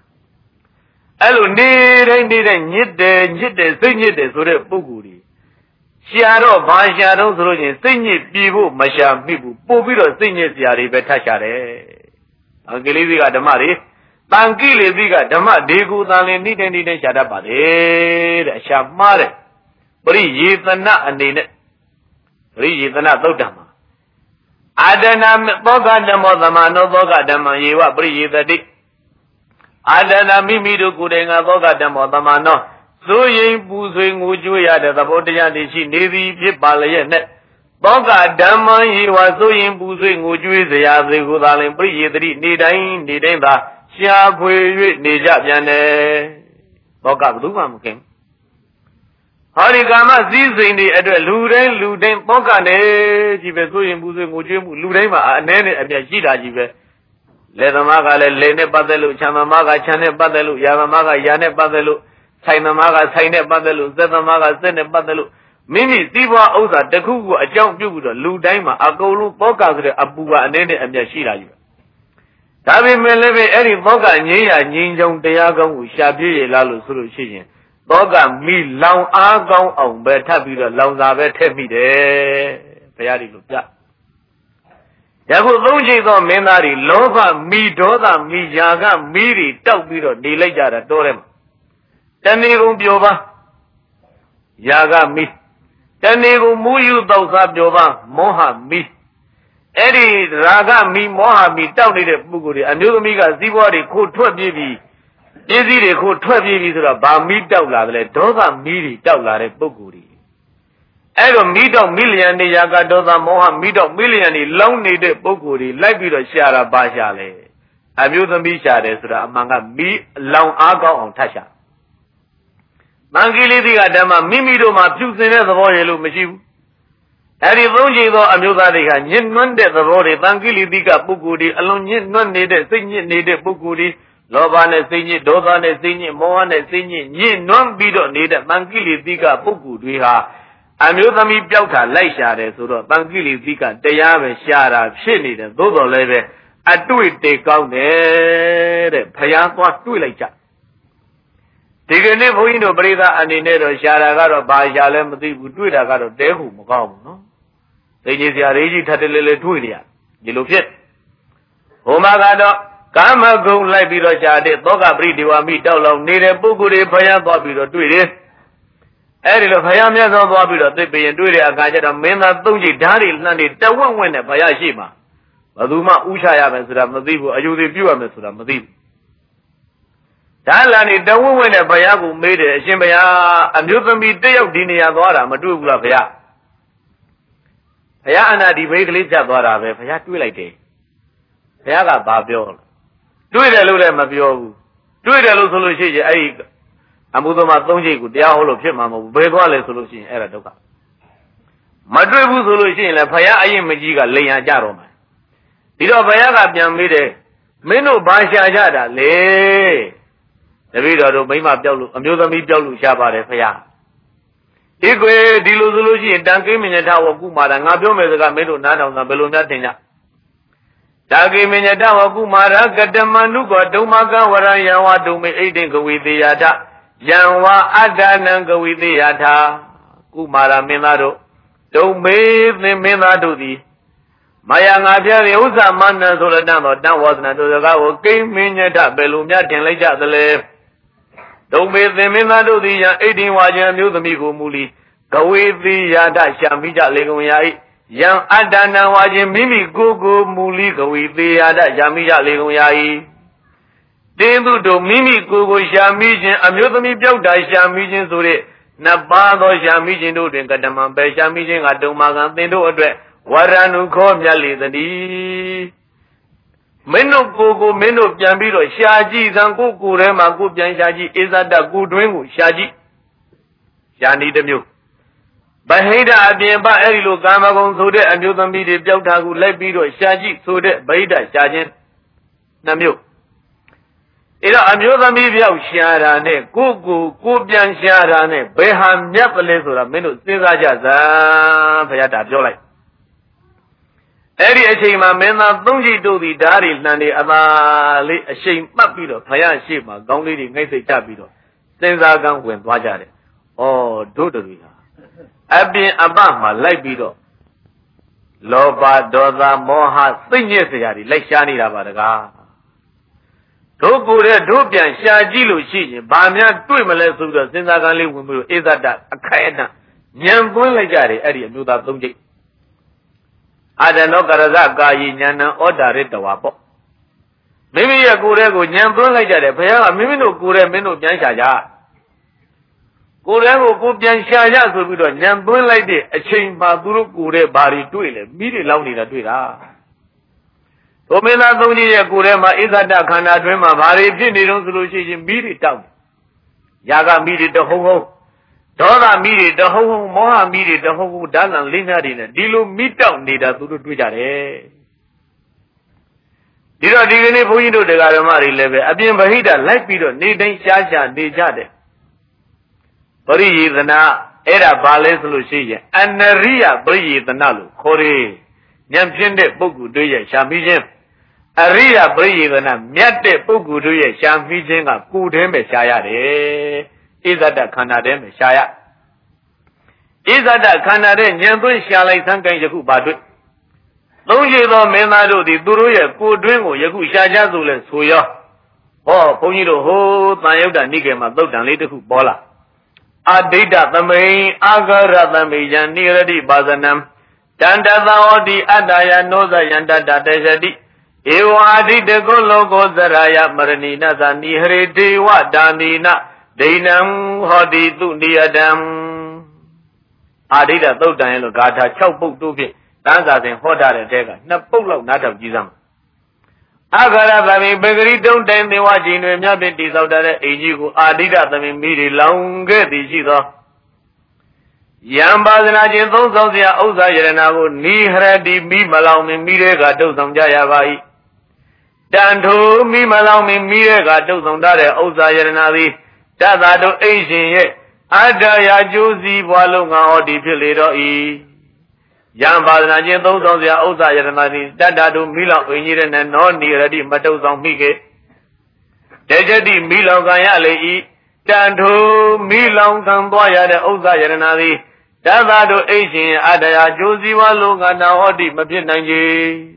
အဲ့လိုနေတဲ့ညစ်တယ်စိတ်ညစ်တယ်ဆိုတဲ့ပုဂ္ဂိုလ်ကြီးရှာတော့ဘာရှာတော့ဆိုလို့ချင်းစိတ်ညစ်ပြေဖို့မရှာမိဘူးပို့ပြီးတော့စိတ်ညစ်စရာတွေပဲထပ်ရှာတယ်အင်္ဂလိပ်ကဓမ္မတွေတန်ကိလေသိကဓမ္မဒေကူတန်လင်နေတဲ့ရှာတတ်ပါတယ်တဲ့အရှာမှားတယ်ပရိယေသနအနေနဲ့ပရိယေသနသုတ်တံမှာအာဒနာသောကဓမ္မောသမနောသောကဓမ္မယေဝပရိယေသတိအာဒနာမိမိတို့ကိုယ်တိုင်ကသောကဓမ္မောသမနောသို့ရင်ပူဆွေငိုကြွေးရတဲ့သဘောတရားတွေရှိနေသည်ဖြစ်ပါလျက်နဲ့သောကဓမ္မယေဝသို့ရင်ပူဆွေငိုကြွေးစရာစေကိုသာလင်ပရိယေသတိနေတိုင်းသာရှားဖွေ၍နေကြပြန်တယ်သောကဘယ်သူမှမခင်ဟောဒီကာမစည်းစိမ်တွေအတွက်လူတိုင်းသောကနဲ့ကြီးပဲသို့ရင်ပူဆွေငိုကြွေးမှုလူတိုင်းမှာအနည်းနဲ့အမြတ်ရှိတာကြီးပဲလေသမားကလည်းလေနဲ့ပတ်သက်လို့ခြံသမားကခြံနဲ့ပတ်သက်လို့ယာသမားကယာနဲ့ပတ်သက်လို့ဆိုင်သမားကဆိုင်နဲ့ပတ်သက်လို့စက်သမားကစက်နဲ့ပတ်သက်လို့မိမိသီးပွားဥစ္စာတစ်ခုခုအကြောင်းပြုပြီးတော့လူတိုင်းမှာအကုန်လုံးသောကဆိုတဲ့အပူကအနည်းနဲ့အမြတ်ရှိတာကြီးပဲဒါပေမဲ့လည်းပဲအဲ့ဒီသောကငြိမ်းရငြိမ်းချောင်းတရားကောင်းကိုရှာပြည့်ရလားလို့ဆိုလို့ရှိရင်သောကမိလောင်အားကောင်းအောင်ပဲထပ်ပြီးတော့လောင်စာပဲထည့်မိတယ်ဘုရားဒီလိုပြယခုသုံးချိန်သောမင်းသားတွေလောဘမိဒေါသမီယာကမိတွေတောက်ပြီးတော့နေလိုက်ကြတာတောထဲမှာတဏီကုံပျော်ပါယာကမိတဏီကုံမူယူတောက်စားပျော်ပါမောဟမိအဲ့ဒီရာဂမိမောဟမိတောက်နေတဲ့ပုဂ္ဂိုလ်တွေအမျိုးသမီးကစည်းပွားတွေခိုးထွက်ပြေးပြီးပစ္စည်းတွေခိုးထွက်ပြေးပြီးဆိုတော့ဗာမိတောက်လာတယ်ဒေါသမီတွေတောက်လာတဲ့ပုဂ္ဂိုလ်တွေအဲ့တော့မိတောက်မိလျံနေရာကဒေါသမောဟမိတောက်မိလျံနေလောင်းနေတဲ့ပုဂ္ဂိုလ်တွေလိုက်ပြီးတော့ရှာတာပါရှာလေအမျိုးသမီးရှာတယ်ဆိုတာအမှန်ကမိလောင်အားကောင်းအောင်ထပ်ရှာမင်္ဂလိတိကဓမ္မမိမိတို့မှာဖြူစင်တဲ့သဘောရလို့မရှိဘူးအဲ့ဒီသုံးချိန်သောအမျိုးသားတွေကညှဉ်းနှွမ်းတဲ့သဘောတွေတန်ကိလိတိကပုဂ္ဂိုလ်တွေအလုံးညှဉ်းနှွမ်းနေတဲ့စိတ်ညစ်နေတဲ့ပုဂ္ဂိုလ်တွေလောဘနဲ့စိတ်ညစ်ဒေါသနဲ့စိတ်ညစ်မောဟနဲ့စိတ်ညစ်ညှဉ်းနှွမ်းပြီးတော့နေတဲ့တန်ကိလိတိကပုဂ္ဂိုလ်တွေဟာအမျိုးသမီးပြောက်တာလိုက်ရှာတယ်ဆိုတော့တန်ကိလိတိကတရားပဲရှာတာဖြစ်နေတယ်သို့တော်လည်းပဲအတွေ့တေကောင်းတယ်တဲ့ဘုရားသွားတွေ့လိုက်ကြဒီကနေ့ဘုန်းကြီးတို့ပရိသတ်အနေနဲ့တော့ရှာတာကတော့ဘာရှာလဲမသိဘူးတွေ့တာကတော့တဲခုမကောင်းဘူးနော်သိကြီးစရာလေးကြီးထပ်တလဲလဲတွေ့နေရဒီလိုဖြစ်ဟိုမှာကတော့ကာမဂုဏ်လိုက်ပြီးတော့ရှာတဲ့သောကပရိဒေဝမိတောက်လောင်နေတဲ့ပုဂ္ဂိုလ်တွေဘုရားသွားပြီးတော့တွေ့တယ်အဲ့ဒီလိုဘုရားမြတ်စွာသွားပြီးတော့သိပရင်တွေ့တဲ့အခါကျတော့မင်းသားသုံးကြီးဓာတ်တွေလှမ်းနေတဝက်ဝက်နဲ့ဘုရားရှိမှာဘယ်သူမှဥချရမယ်ဆိုတာမသိဘူးအယူသေးပြုရမယ်ဆိုတာမသိဘူးဓာတ်လှမ်းနေတဝက်ဝက်နဲ့ဘုရားကိုမေးတယ်အရှင်ဘုရားအမျိုးသမီးတယောက်ဒီနေရာသွားတာမတွေ့ဘူးလားဘုရားဘုရားအနာဒီဘိကလေးချက်သွားတာပဲဘုရားတွေ့လိုက်တယ်ဘုရားကဘာပြောလဲတွေ့တယ်လို့လည်းမပြောဘူးတွေ့တယ်လို့ဆိုလို့ရှိရင်အဲ့ဒီအမှုသမားသုံးချိန်ကိုတရားဟောလို့ဖြစ်မှာမဟုတ်ဘူးဘယ်သွားလဲဆိုလို့ရှိရင်အဲ့ဒါဒုက္ခမတွေ့ဘူးဆိုလို့ရှိရင်လည်းဘုရားအရင်မကြီးကလိန်ရကြတော့မှာဒီတော့ဘုရားကပြန်မေးတယ်မင်းတို့ဘာရှာကြတာလဲတပည့်တော်တို့မိမပြောက်လို့အမျိုးသမီးပြောက်လို့ရှာပါတယ်ဘုရားဒီကွယ်ဒီလိုဆိုလို့ရှိရင်တန်ကိမညထဝကုမာရငါပြောမယ်စကားမင်းတို့နားထောင်တာဘယ်လိုများထင်ကြတာကိမညထဝကုမာရကတမနုကောဒုမကဝရယံဝဒုမေဣတိကဝိတေယထယံဝအတ္တနံကဝိသေယထာကုမာရမင်းသားတို့ဒုံမေသင်မင်းသားတို့သည်မာယာငါပြရဲ့ဥစ္စာမနံဆိုတဲ့တန်တော်တန်ဝါသနာတို့စကားကိုကိမင်းညထဘယ်လိုများထင်လိုက်ကြသလဲဒုံမေသင်မင်းသားတို့သည်ယံဣတိဝါကျံမျိုးသမီးကိုမူလီကဝိသေယထရှာမိကြလေကုန်ရာ၏ယံအတ္တနံဝါကျင်မိမိကိုမူလီကဝိသေယထရှာမိကြလေကုန်ရာ၏တင်းသူတို့မိမိကိုရှာမိခြင်းအမျိုးသမီးပြောက်တာရှာမိခြင်းဆိုတဲ့နှစ်ပါးသောရှာမိခြင်းတို့တွင်ကတမံပဲရှာမိခြင်းကတုံမာကံသင်တို့အတွက်ဝရဏုခောမြတ်လေတည်းမင်းတို့ကိုမင်းတို့ပြန်ပြီးတော့ရှာကြည့်သံကိုထဲမှာကိုပြန်ရှာကြည့်ဧဇဒကိုတွင်းကိုရှာကြည့်ရှာနေတစ်မျိုးဗဟိတအပြင်ပအဲ့ဒီလိုကာမဂုဏ်ဆိုတဲ့အမျိုးသမီးတွေပြောက်တာကိုလိုက်ပြီးတော့ရှာကြည့်ဆိုတဲ့ဗဟိတရှာခြင်းနှစ်မျိုးအဲ့တော့အမျိုးသမီးပြောက်ရှာတာနဲ့ကိုပြန်ရှာတာနဲ့ဘယ်ဟာမြတ်ပလဲဆိုတာမင်းတို့စဉ်းစားကြစမ်းဘုရားတာပြောလိုက် Eri a shema mena donji do the dari nani amali a shame mapido, Paya shema, Gongli, Nate Chapido, Senzagan when Wajare. Oh, Dodorina. Abdi Abama, like Bido. Loba, Doza, Moha, Sinyas, like Shani Rabadaga. Tokure, Dopian, Shajilu, Shi, Bamia, Twimale Suda, Senzagan, Wimu, Izada, Akayana, Nyambun Lajari, Eddie, Nuda Donji. Adano Karaza, Yana, Oda Rita Wapo. Maybe a Kurego, Nyambun Lajari, Paya, Mimino Kure, Mino, Janshaja. Kurego, Kupian Shaya, Subido, Nyambun like a chain Baburu Kure, Bari Twile, Midi Launi la Twila. Tomela Doni, Kurema, Izada Kana Drema, Bari, Pinion Solution, Midi Town. Yaga Midi the Ho. Dora Midi the Ho, Moha Midi the Ho, Dana Lina Dina, Dilu Midtown Nida to the Twitter. Dira Digini Puido de Garamari Leve, Abim Bahida, like Pido, Nidin Shasha, Nijade. Bari the Na, Era Bales Lucia, and Naria Bri the Nalu, Kore, Nyamjende, Bugu Duya, Shamijim, Aria Bri the Na, Miate Bugu Duya, Shamijinga, Kudeme Shayade. Is that the Canada Shaya? Is that the Canada Nyambu Shalai Sanka Yaku Badu? Don't you know Menado, the Duruya, Kudringo, Yaku Shajazul, Suya? Oh, Ponido Ho, Nayoda Nigema, Dodan Little Bola. Adida the May, Agara the Mayan, Niradi Bazanam, Danda the Adaya Noza Yanda Dadajadi. Ewa Adi the Gologo Zaraya Maranina, Zanihre Dewa Danina. Dinam Hodi Dundiadam Adida Dodan Gata Chopu Dubi, Danza and Hoda and Tega, Napolo, not of Gizam. Agara Bami Begri don't then the watching when Yabit out there, Ejigo Adida the Miri longer the Giza. Yamba and Ajin, those of the Oza Yeranago, Nihradi, me Malam, Mirega, Dosam Jayavai. Danto, me Malam, Mirega, Dosam Dare, Oza Yeranadi. Tazado Asian, Adaya Josie Walunga or the Pilero E. Yamba Najin, those on the Oza Yaranadi, Dadado Mila, Union and non near the Matos on Mike. Dejadi Mila Gayale E. Tanto Milan Camboya, the Oza Yaranadi, Tazado Asian, Adaya Josie Walunga now or the Mapinanji.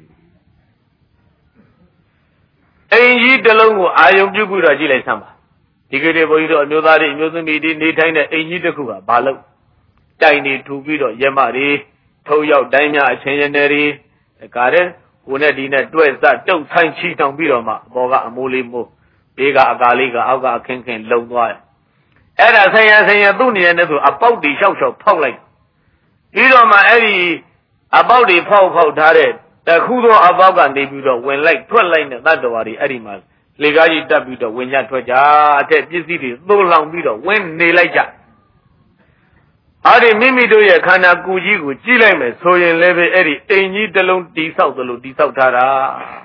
Ain't the Longo, I am Jugura Gile Samba. Tigre Boido, Nodari, Nozumidi, Nitain, Ejidakua, Balo, Tiny Tubido, Yamari, Toyo, Dania, Chanyaneri, a garden, Unadina, Dwes that don't time cheat on Biroma, Boga, Molimo, Biga, Agaliga, Alga, Kinkin, Low Wire. And I say, Dunia, about the show of Pauline. Biroma, Eddie, about the Pau Tare, the Kudo Abaga, Nebudo, when like 12 line, that the animal. Legaji Dabudo, when Yatwaja, Tepisi, no long video, when Nelaja. Adi Mimi do ya Kana Guji, Chileme, so in Leve Eddie, Eni Delon, D South, the Southara.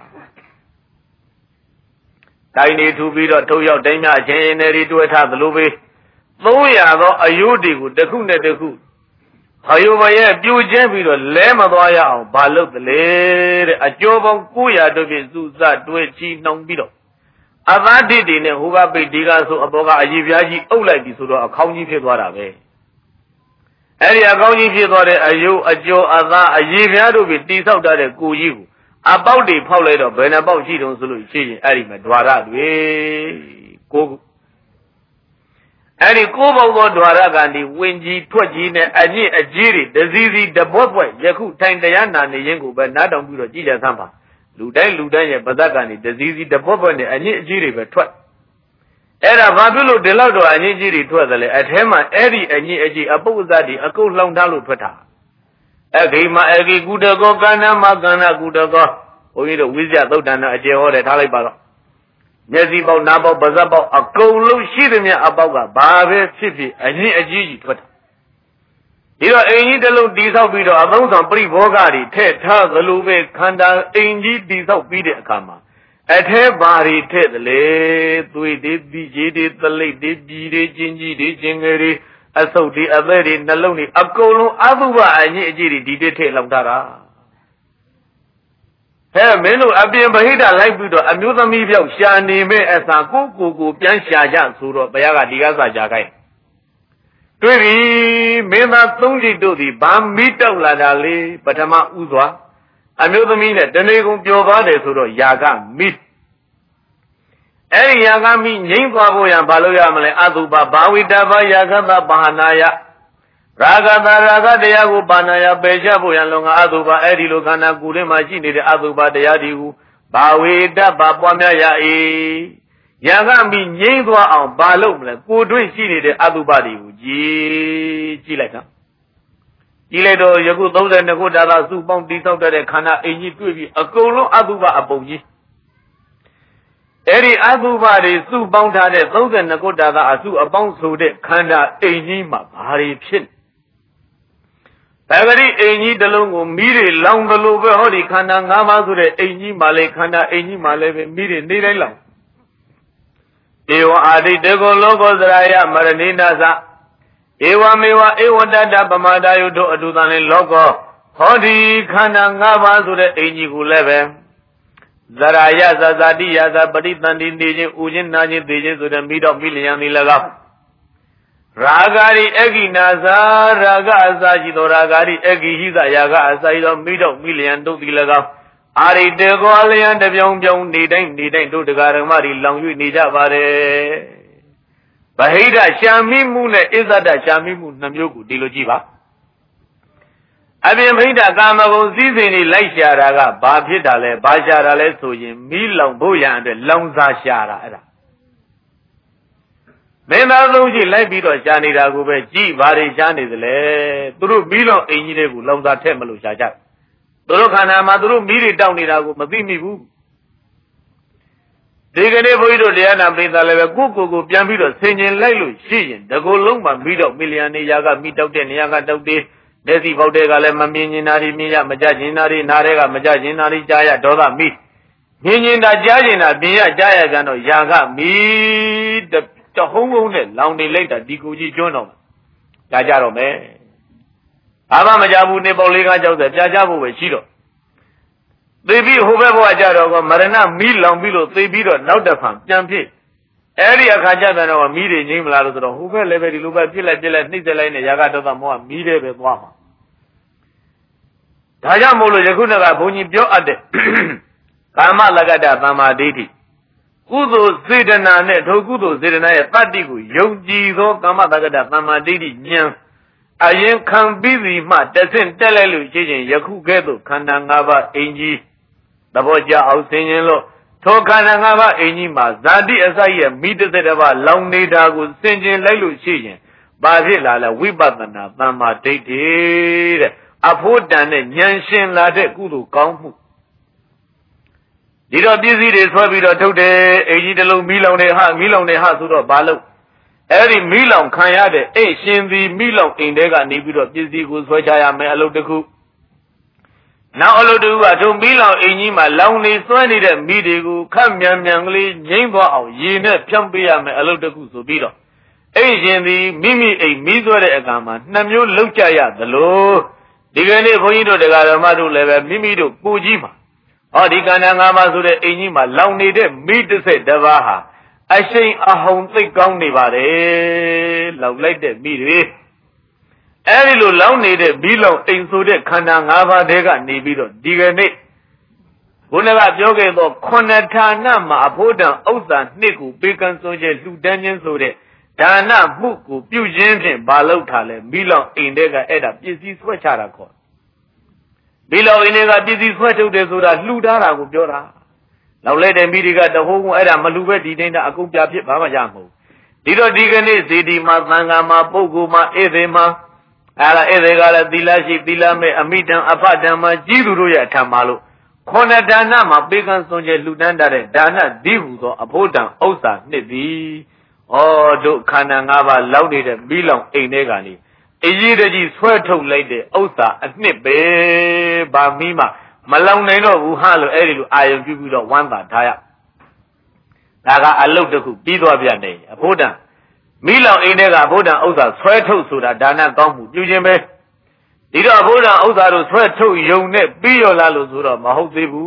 Tiny to be the Toyo Dana, Janeri to attack the Lube. Loya, a Yudi, the Kuna de Hu. Hayovaya, Bew Jambido, Lemadoya, Balo, the Lady, a job of Kuya to be Zuza, to a cheap non bido. Avadi in a Huga Diga so Aboga Ajiviaji, O like this, a county Fedwara. Area county Fedwara, a yo, a Joe, a Jiviado with this out there, go you. About the Paulator, when about Chidon Solution, Arima, Dwara, go. And the Kobo Dwaragandi, Winji, Twajina, Aji, Ajiri, the Zizi, the Botway, Yaku, Tangayana, and the Yango, but not on Budo Jija Sampa. Ludaya, Bazagani, the Zizi, the Bobon, and Jiri, but what? Era Babulo de Lado, and Jiri, Twazale, at Hema, Eddie, and Ye, a Bozadi, a cold long dalu peta. Agima, Agi, Gudago, Gana, Magana, Gudago, or either Wizard, Lodana, a Jeho, at Halibalo. Nezibo, Nabo, Bazabo, a cold shidimia about Babe, Chippy, and Ye, a Gigi, Twata. You know, any the low diesel video, a lot of pretty Bogari, Ted, the Lube, Kanda, any diesel video kama. At her body, Ted, the late, we did the Jidit, the late, did Jinji, did Jingeri, as so the other in the lonely, a colo, Abuba, and Jiri, did it, Lamdara. မင်းတို့အပြင်ဗဟိတလိုက်ပြီးတော့အမျိုးသမီးပြောက်ရှာနေမဲ့အစာကိုပြန်ရှာကြဆိုတော့ဘုရားကဒီကစားကြခိုင်းတွေ့ပြီမင်းသားသုံးကြီးတို့သည်ဗာမိတောက်လာတာလေပထမဥစွာအမျိုးသမီးနဲ့တဏှေကုန်ပျော်သွားတယ်ဆိုတော့ယာကမိအဲ့ဒီယာကမိငိမ့်သွားဖို့ရန်ဘာလို့ရမလဲအတုပဘာဝိတဘာယာကတဘာနာယရာဂတရာဂတရားကိုပါဏာယပယ်ချဖို့ရန်လုံကအတုပအဲ့ဒီလိုခန္ဓာကိုယ်ထဲမှာရှိနေတဲ့အတုပတရားဒီဟုဘာဝိတဘာပွားများရ၏ယာကမိငိမ့်သွားအောင်ဘာလုပ်မလဲကိုယ်တွေ့ရှိနေတဲ့အတုပတွေကိုကြည့်လိုက်တော့ကြည့်လိုက်တော့ယခု32ခုဒါသာစုပေါင်းတိဆောက်တဲ့ခန္ဓာအိမ်ကြီးတွေ့ပြီးအကုန်လုံးအတုပအပုံကြီးအဲ့ဒီအတုပတွေစုပေါင်းထားတဲ့32ခုဒါသာအစုအပေါင်းဆိုတဲ့ခန္ဓာအိမ်ကြီးမှာဘာတွေဖြစ်ပဂရိအိမ်ကြီးတစ်လုံးကိုမိတွေလောင်တယ်လို့ပဲဟောဒီခန္ဓာ၅ပါးဆိုတဲ့အိမ်ကြီးမှာလေခန္ဓာအိမ်ကြီးမှာလည်းပဲမိတွေနေတိုင်းလောင်ဧဝအာတိတေကောလောကောသရယမရဏိနာသဧဝမေဝဧဝတတပမတာယုတို့အတူတန်လေလောကောဟောဒီခန္ဓာ၅ပါးဆိုတဲ့အိမ်ကြီးကိုလည်းပဲဇရာယဇဇတိယဇပရိတန်တိနေခြင်းဥခြင်းနာခြင်းသိခြင်းဆိုတဲ့မိတော့မိလျံဒီ၎င်းရာဂာရိအဂိနာဇာရာဂအစာရှိသောရာဂာရိအဂိဟိသယာဂအစာရှိသောမိတော့မိလျံတို့ဒီ၎င်းအာရိတေကောလျံတပြောင်ပြောင်နေတိုင်းတို့တရားဓမ္မတွေလောင်၍နေကြပါတယ်ဗဟိတရှာမိမှုနဲ့အစ္ဆဒရှာမိမှုနှမျိုးကိုဒီလိုကြည့်ပါအပြင်ဗဟိတကာမဂုဏ်စည်းစိမ်တွေလိုက်ရှာတာကဘာဖြစ်တာလဲဘာရှာတာလဲဆိုရင်မိလောင်ဖို့ရန်အတွက်လောင်စာရှာတာအဲ့ဒါမင်းသားသုံးကြီးလိုက်ပြီးတော့ရှာနေတာကိုပဲကြည့်ဘာတွေရှာနေသလဲသူတို့မိလောင်အိမ်ကြီးတွေကိုလောင်စာထက်မလို့ရှာကြသူတို့ခန္ဓာမှာသူတို့မိတွေတောက်နေတာကိုမသိမိဘူးဒီကနေ့ဘုန်းကြီးတို့တရားနာပိသလည်းပဲကိုပြန်ပြီးတော့ဆင်ញင်လိုက်လို့ရှိရင်တကူလုံးမှာမိတော့မီလီယံနေရာကမိတောက်တဲ့နေရာကတောက်တဲ့လက်စီပေါက်တဲ့ကလည်းမမြင်နေတာတွေမြင်ရမကြကျင်တာတွေနားတွေကမကြကျင်တာတွေကြားရဒေါသမိမြင်နေတာကြားကျင်တာပြင်ရကြားရကြတော့ယာကမိတဟုံးဟုံးနဲ့လောင်နေလိုက်တာဒီကိုကြီးကျွန်းတော့ကြားကြတော့မယ်ဘာမှမကြဘူးနေပေါက်လေးကကြောက်တယ်ပြကြဖို့ပဲရှိတော့သေပြီးဟိုဘက်ဘဝကြတော့ကမရဏမီးလောင်ပြီးလို့သေပြီးတော့နောက်တစ်ဖန်ပြန်ဖြစ်အဲ့ဒီအခါကျပြန်တော့မီးတွေငိမ့်မလားလို့ဆိုတော့ဟိုဘက်လည်းပဲဒီလိုပဲပြစ်လိုက်နှိမ့်ဆက်လိုက်နဲ့ယာကဒေါသမောဟမီးတွေပဲသွားမှာဒါကြောင့်မို့လို့ယခုတကဘုန်းကြီးပြောအပ်တဲ့ကာမလက္ခဏာသမ္မာဒိဋ္ဌိကုသိုလ်စေတနာနဲ့ထိုကုသိုလ်စေတနာရဲ့တတ္တိကိုယုံကြည်သောကာမလက္ခဏာသမ္မာဒိဋ္ဌိဉာဏ်အရင်ခံပြီးပြီမှတဆင့်တက်လိုက်လို့ရှိရင်ယခုကဲ့သို့ခန္ဓာ၅ပါးအင်ကြီးသဘောကျအောင်ဆင်ခြင်လို့ထိုခန္ဓာ၅ပါးအင်ကြီးမှာဇာတိအစရဲ့မိတ္တတစ်ပါးလောင်နေတာကိုဆင်ခြင်လိုက်လို့ရှိရင်ဘာဖြစ်လာလဲဝိပဿနာသမ္မာဒိဋ္ဌိတဲ့အဖို့တန်တဲ့ဉာဏ်ရှင်လာတဲ့ကုသိုလ်ကောင်းမှုဒီတော့ပစ္စည်းတွေဆွဲပြီးတော့ထုတ်တယ်အင်ကြီးတစ်လုံးမီးလောင်နေဟဆိုတော့ဘာလို့အဲ့ဒီမီးလောင်ခံရတဲ့အိမ်ရှင်သည်မီးလောင်အိမ်တဲကနေပြီးတော့ပစ္စည်းကိုဆွဲချရမယ်အလုပ်တစ်ခုနောက်အလုပ်တစ်ခုကထိုမီးလောင်အိမ်ကြီးမှာလောင်နေဆွဲနေတဲ့မီးတွေကိုခက်မြန်ကလေးငိမ့်သွားအောင်ရေနဲ့ဖြန့်ပေးရမယ်အလုပ်တစ်ခုဆိုပြီးတော့အိမ်ရှင်သည်မိမိအိမ်မီးဆွဲတဲ့အခါမှာနှစ်မျိုးလောက်ကြရသလိုဒီကနေ့ဘုန်းကြီးတို့တရားဓမ္မတို့လည်းပဲမိမိတို့ကိုကြီးမှာဟောဒီကန္နာ၅ပါးဆိုတဲ့အိမ်ကြီးမှာလောင်နေတဲ့မိတစ်ဆက်တစ်ပါးဟာအရှိန်အဟုန်သိပ်ကောင်းနေပါတယ်လောက်လိုက်တဲ့မိတွေအဲဒီလိုလောင်းနေတဲ့ဘီလောင်အိမ်ဆိုတဲ့ခန္ဓာ၅ပါးတည်းကနေပြီးတော့ဒီကနေ့ဘုန်းကပြောခဲ့သောခုနှစ်ဌာနမှာအဖို့တန်ဥစ္စာနှစ်ကိုပေးကမ်းစွန့်ကျဲလှူဒန်းခြင်းဆိုတဲ့ဒါနမှုကိုပြုခြင်းဖြင့်ဘာလို့ထားလဲဘီလောင်အိမ်တဲ့ကအဲ့ဒါပစ္စည်းဆွဲချတာခေါ်ဘီလောင်အိမ်တွေကပစ္စည်းဆွဲထုတ်တယ်ဆိုတာလှူထားတာကိုပြောတာလောက်လိုက်တဲ့မိတွေကတဟိုးကအဲ့ဒါမလူပဲဒီတိုင်းတာအကုန်ပြဖြစ်ဘာမှရမဟုတ်ဒီတော့ဒီကနေ့ဇေဒီမှာသံဃာမှာပုဂ္ဂိုလ်မှာဧည့်သည်မှာအဲ့ဒါဧည့်သည်ကလည်းသီလရှိသီလမဲ့အမိတံအဖတံမှာကြီးသူတို့ရဲ့အထံမှာလို့ခုနှစ်ဒါနမှာပေးကမ်းစွန်ကျဲလှူဒန်းတဲ့ဒါနဒီဟုသောအဖို့တံဥစ္စာနှစ်သည်ဩတို့ခန္ဓာ၅ပါးလောက်နေတဲ့မိလောင်အိမ်ထဲကနေအရေးတကြီးဆွဲထုတ်လိုက်တဲ့ဥစ္စာအနှစ်ပဲဗာမိမှာမလောင်နိုင်တော့ဘူးဟာလို့အဲ့ဒီလိုအာယုံပြုပြီးတော့ဝမ်းသာထားရဒါကအလုတ်တစ်ခုပြီးသွားပြန်တယ်အဖို့တံမိလောင်အိမ်ထဲကအဖို့တံဥစ္စာဆွဲထုတ်ဆိုတာဒါနကောင်းမှုပြုခြင်းပဲဒီတော့အဖို့တံဥစ္စာတို့ဆွဲထုတ်ယုံနဲ့ပြီးရောလားလို့ဆိုတော့မဟုတ်သေးဘူး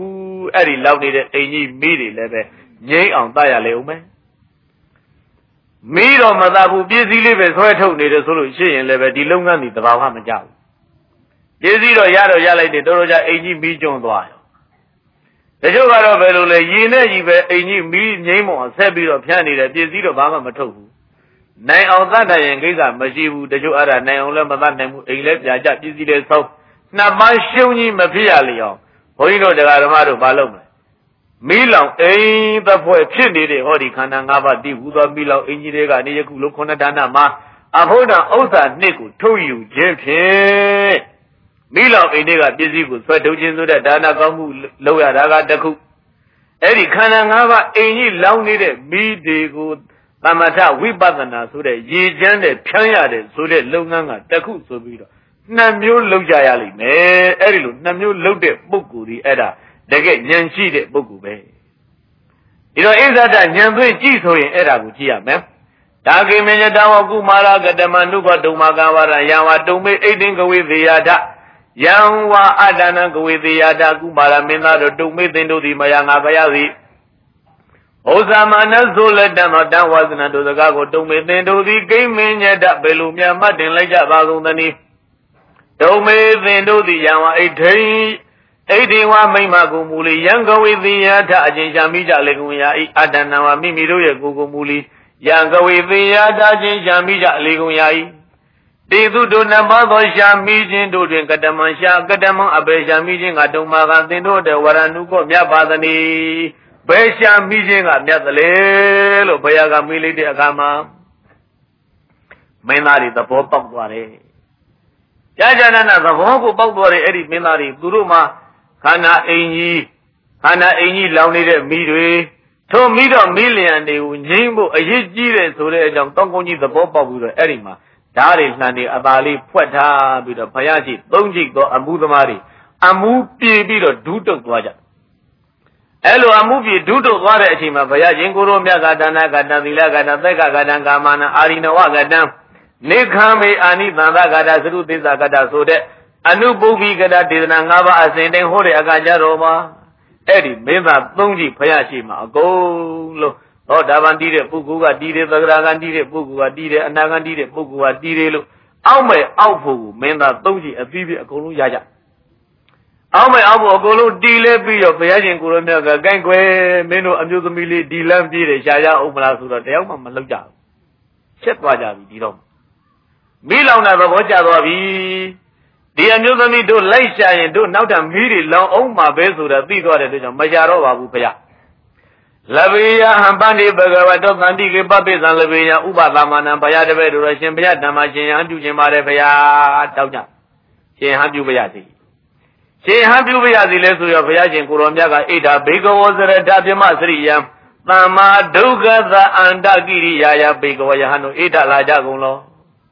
အဲ့ဒီလောက်နေတဲ့အင်ကြီးမီးတွေလည်းပဲငိမ့်အောင်တတ်ရလေဦးမယ်မီးတော့မတတ်ဘူးပစ္စည်းလေးပဲဆွဲထုတ်နေတယ်ဆိုလို့ရှိရင်လည်းပဲဒီလုပ်ငန်းဒီတဘာဝမကြဘူးပစ္စည်းတော့ရလိုက်တယ်တော်တော်ကြာအင်ကြီးမီးကျွန်းသွားရောတချို့ကတော့ဘယ်လိုလဲရေနဲ့ကြီးပဲအင်ကြီးမီးငိမ့်မောင်ဆက်ပြီးတော့ဖြန်းနေတယ်ပစ္စည်းတော့ဘာမှမထုတ်ဘူးနိုင်အောင်သတ်တယ်ရင်ကိစ္စမရှိဘူးတချို့အဲ့ဒါနိုင်အောင်လည်းမသတ်နိုင်ဘူးအိမ်လည်းပြာကျပစ္စည်းလည်းဆုံးနှစ်ပန်းရှုံကြီးမဖြစ်ရလေအောင်ဘုန်းကြီးတို့တရားဓမ္မတို့ဘာလုပ်မလဲမီးလောင်အိမ်သဖွယ်ဖြစ်နေတဲ့ဟောဒီခန္ဓာ၅ပါးတည်ဟူသောမီးလောင်အိမ်ကြီးတွေကနေယခုလုံးခုနှစ်ဒါနမှာအဘုဒ္ဓဥစ္စာနှစ်ကိုထုတ်ယူခြင်းဖြင့်မိလောင်အိမ်တွေကပစ္စည်းကိုဆွဲထုတ်ခြင်းဆိုတဲ့ဒါနကောင်းမှုလုပ်ရတာကတခုအဲ့ဒီခန္ဓာ၅ပါးအိမ်ကြီးလောင်နေတဲ့မိတွေကိုသမထဝိပဿနာဆိုတဲ့ရည်ချမ်းတဲ့ဖြန်းရတဲ့ဆိုတဲ့လုပ်ငန်းကတခုဆိုပြီးတော့နှစ်မျိုးလုပ်ကြရလိမ့်မယ်အဲ့ဒီလိုနှစ်မျိုးလုပ်တဲ့ပုဂ္ဂိုလ်ဒီအဲ့ဒါတကယ်ဉာဏ်ရှိတဲ့ပုဂ္ဂိုလ်ပဲဒီတော့ဣဇဒဉာဏ်သွင်းကြည့်ဆိုရင်အဲ့ဒါကိုကြည့်ရမယ်ဒါကိမေညတဝကုမာရကတမနုဘဒုမကဝရယံဝတုံမေဣတိံကဝိသေယထယံဝအတ္တနံကဝိသေယထကုမာရမင်းသားတို့တုံမေသင်တို့သည်မယငါဘယသည်ဩဇာမနဆိုလက်တံသောတံဝါစနတို့စကားကိုတုံမေသင်တို့သည်ကိမေညတဘယ်လိုများမှတ်တင်လိုက်ကြပါကုန်သနည်းတုံမေသင်တို့သည်ယံဝဣထိံဣတိဝမိမ္မကုမူလီယံကဝိသေယထအကျဉ်းချမိကြလေကုန်ရာဤအတ္တနံဝမိမိတို့ရဲ့ကိုယ်ကိုမူလီယံကဝိသေယထအကျဉ်းချမိကြလေကုန်ရာဤတေသူတို့နမသောရှာမိခြင်းတို့တွင်ကတမံရှာကတမံအဘေရှာမိခြင်းကတုံမာကသင်တို့တဲ့ဝရဏုကောမြတ်ပါသနီဘယ်ရှာမိခြင်းကမြတ်သလဲလို့ဘုရားကမေးလိုက်တဲ့အခါမှာမင်းသားတွေသဘောပေါက်သွားတယ်ကြာကြာနာနာသဘောကိုပေါက်သွားတယ်အဲ့ဒီမင်းသားတွေသူတို့မှာခန္ဓာအိမ်ကြီးလောင်နေတဲ့မိတွေထိုမိတော့မိလျံတွေကိုငိမ့်ဖို့အရေးကြီးတယ်ဆိုတဲ့အကြောင်းတောင်းကုန်းကြီးသဘောပေါက်ပြီးတော့အဲ့ဒီမှာဓာတ်တွေလှန်နေအသာလေးဖွက်ထားပြီးတော့ဘုရားရှိသုံးကြိတ်သောအမှုသမားတွေအမှုပြေပြီးတော့ဒုတုတ်သွားကြအဲ့လိုအမှုပြေဒုတုတ်သွားတဲ့အချိန်မှာဘုရားရှင်ကိုရောမြတ်ကဒါနကတံသီလကတံသက်ကကတံကာမနာအာရိနဝကတံနေခံမေအာနိသန္တကတသရုသစ္စာကတဆိုတဲ့အနုပုပ္ပိကတဒေသနာ၅ပါးအစဉ်တိုင်းဟောတဲ့အခါကျတော့မှာအဲ့ဒီမင်းသားသုံးကြိတ်ဘုရားရှိမှာအကုန်လုံးဟောဒါဗန်တီးတဲ့ပုဂ္ဂိုလ်ကတီးတယ်သဂရာကံတီးတဲ့ပုဂ္ဂိုလ်ကတီးတယ်အနာကံတီးတဲ့ပုဂ္ဂိုလ်ကတီးတယ်လို့အောက်မဲ့အောက်ဖို့ကိုမင်းသားသုံးကြိတ်အပြီးပြီးအကုန်လုံးရကြအောက်မဲ့အောက်ဖို့အကုန်လုံးတီးလဲပြီးတော့ဘုရားရှင်ကိုရမြတ်ကကိုင်းကွယ်မင်းတို့အမျိုးသမီးလေးဒီလမ်းပြေးတယ်ရှားရအောင်မလားဆိုတော့တယောက်မှမလှုပ်ကြဘူးချက်သွားကြပြီဒီတော့မိလောင်တဲ့သဘောကျသွားပြီဒီအမျိုးသမီးတို့လိုက်ရှာရင်တို့နောက်ထပ်မီးတွေလောင်အောင်မှာပဲဆိုတာသိသွားတဲ့အတွက်ကြောင့်မရှာတော့ပါဘူးဘုရားလဘေယဟံပန္တိဘဂဝတောသန္တိကေပပိသံလဘေယဥပသမဏံဘုရားတပည့်တို့ရှင်ဘုရားဓမ္မရှင်ဟန်ပြုခြင်းပါတယ်ဘုရားတောင်းကြရှင်ဟန်ပြုပါရစေရှင်ဟန်ပြုပါရစေလဲဆိုရဘုရားရှင်ကိုရောမြတ်ကဣဒာဘေကဝောစရထပြမစရိယံသမ္မာဒုက္ခသအန္တကိရိယာယဘေကဝယဟန်တို့ဣဒလာကြကုန်လော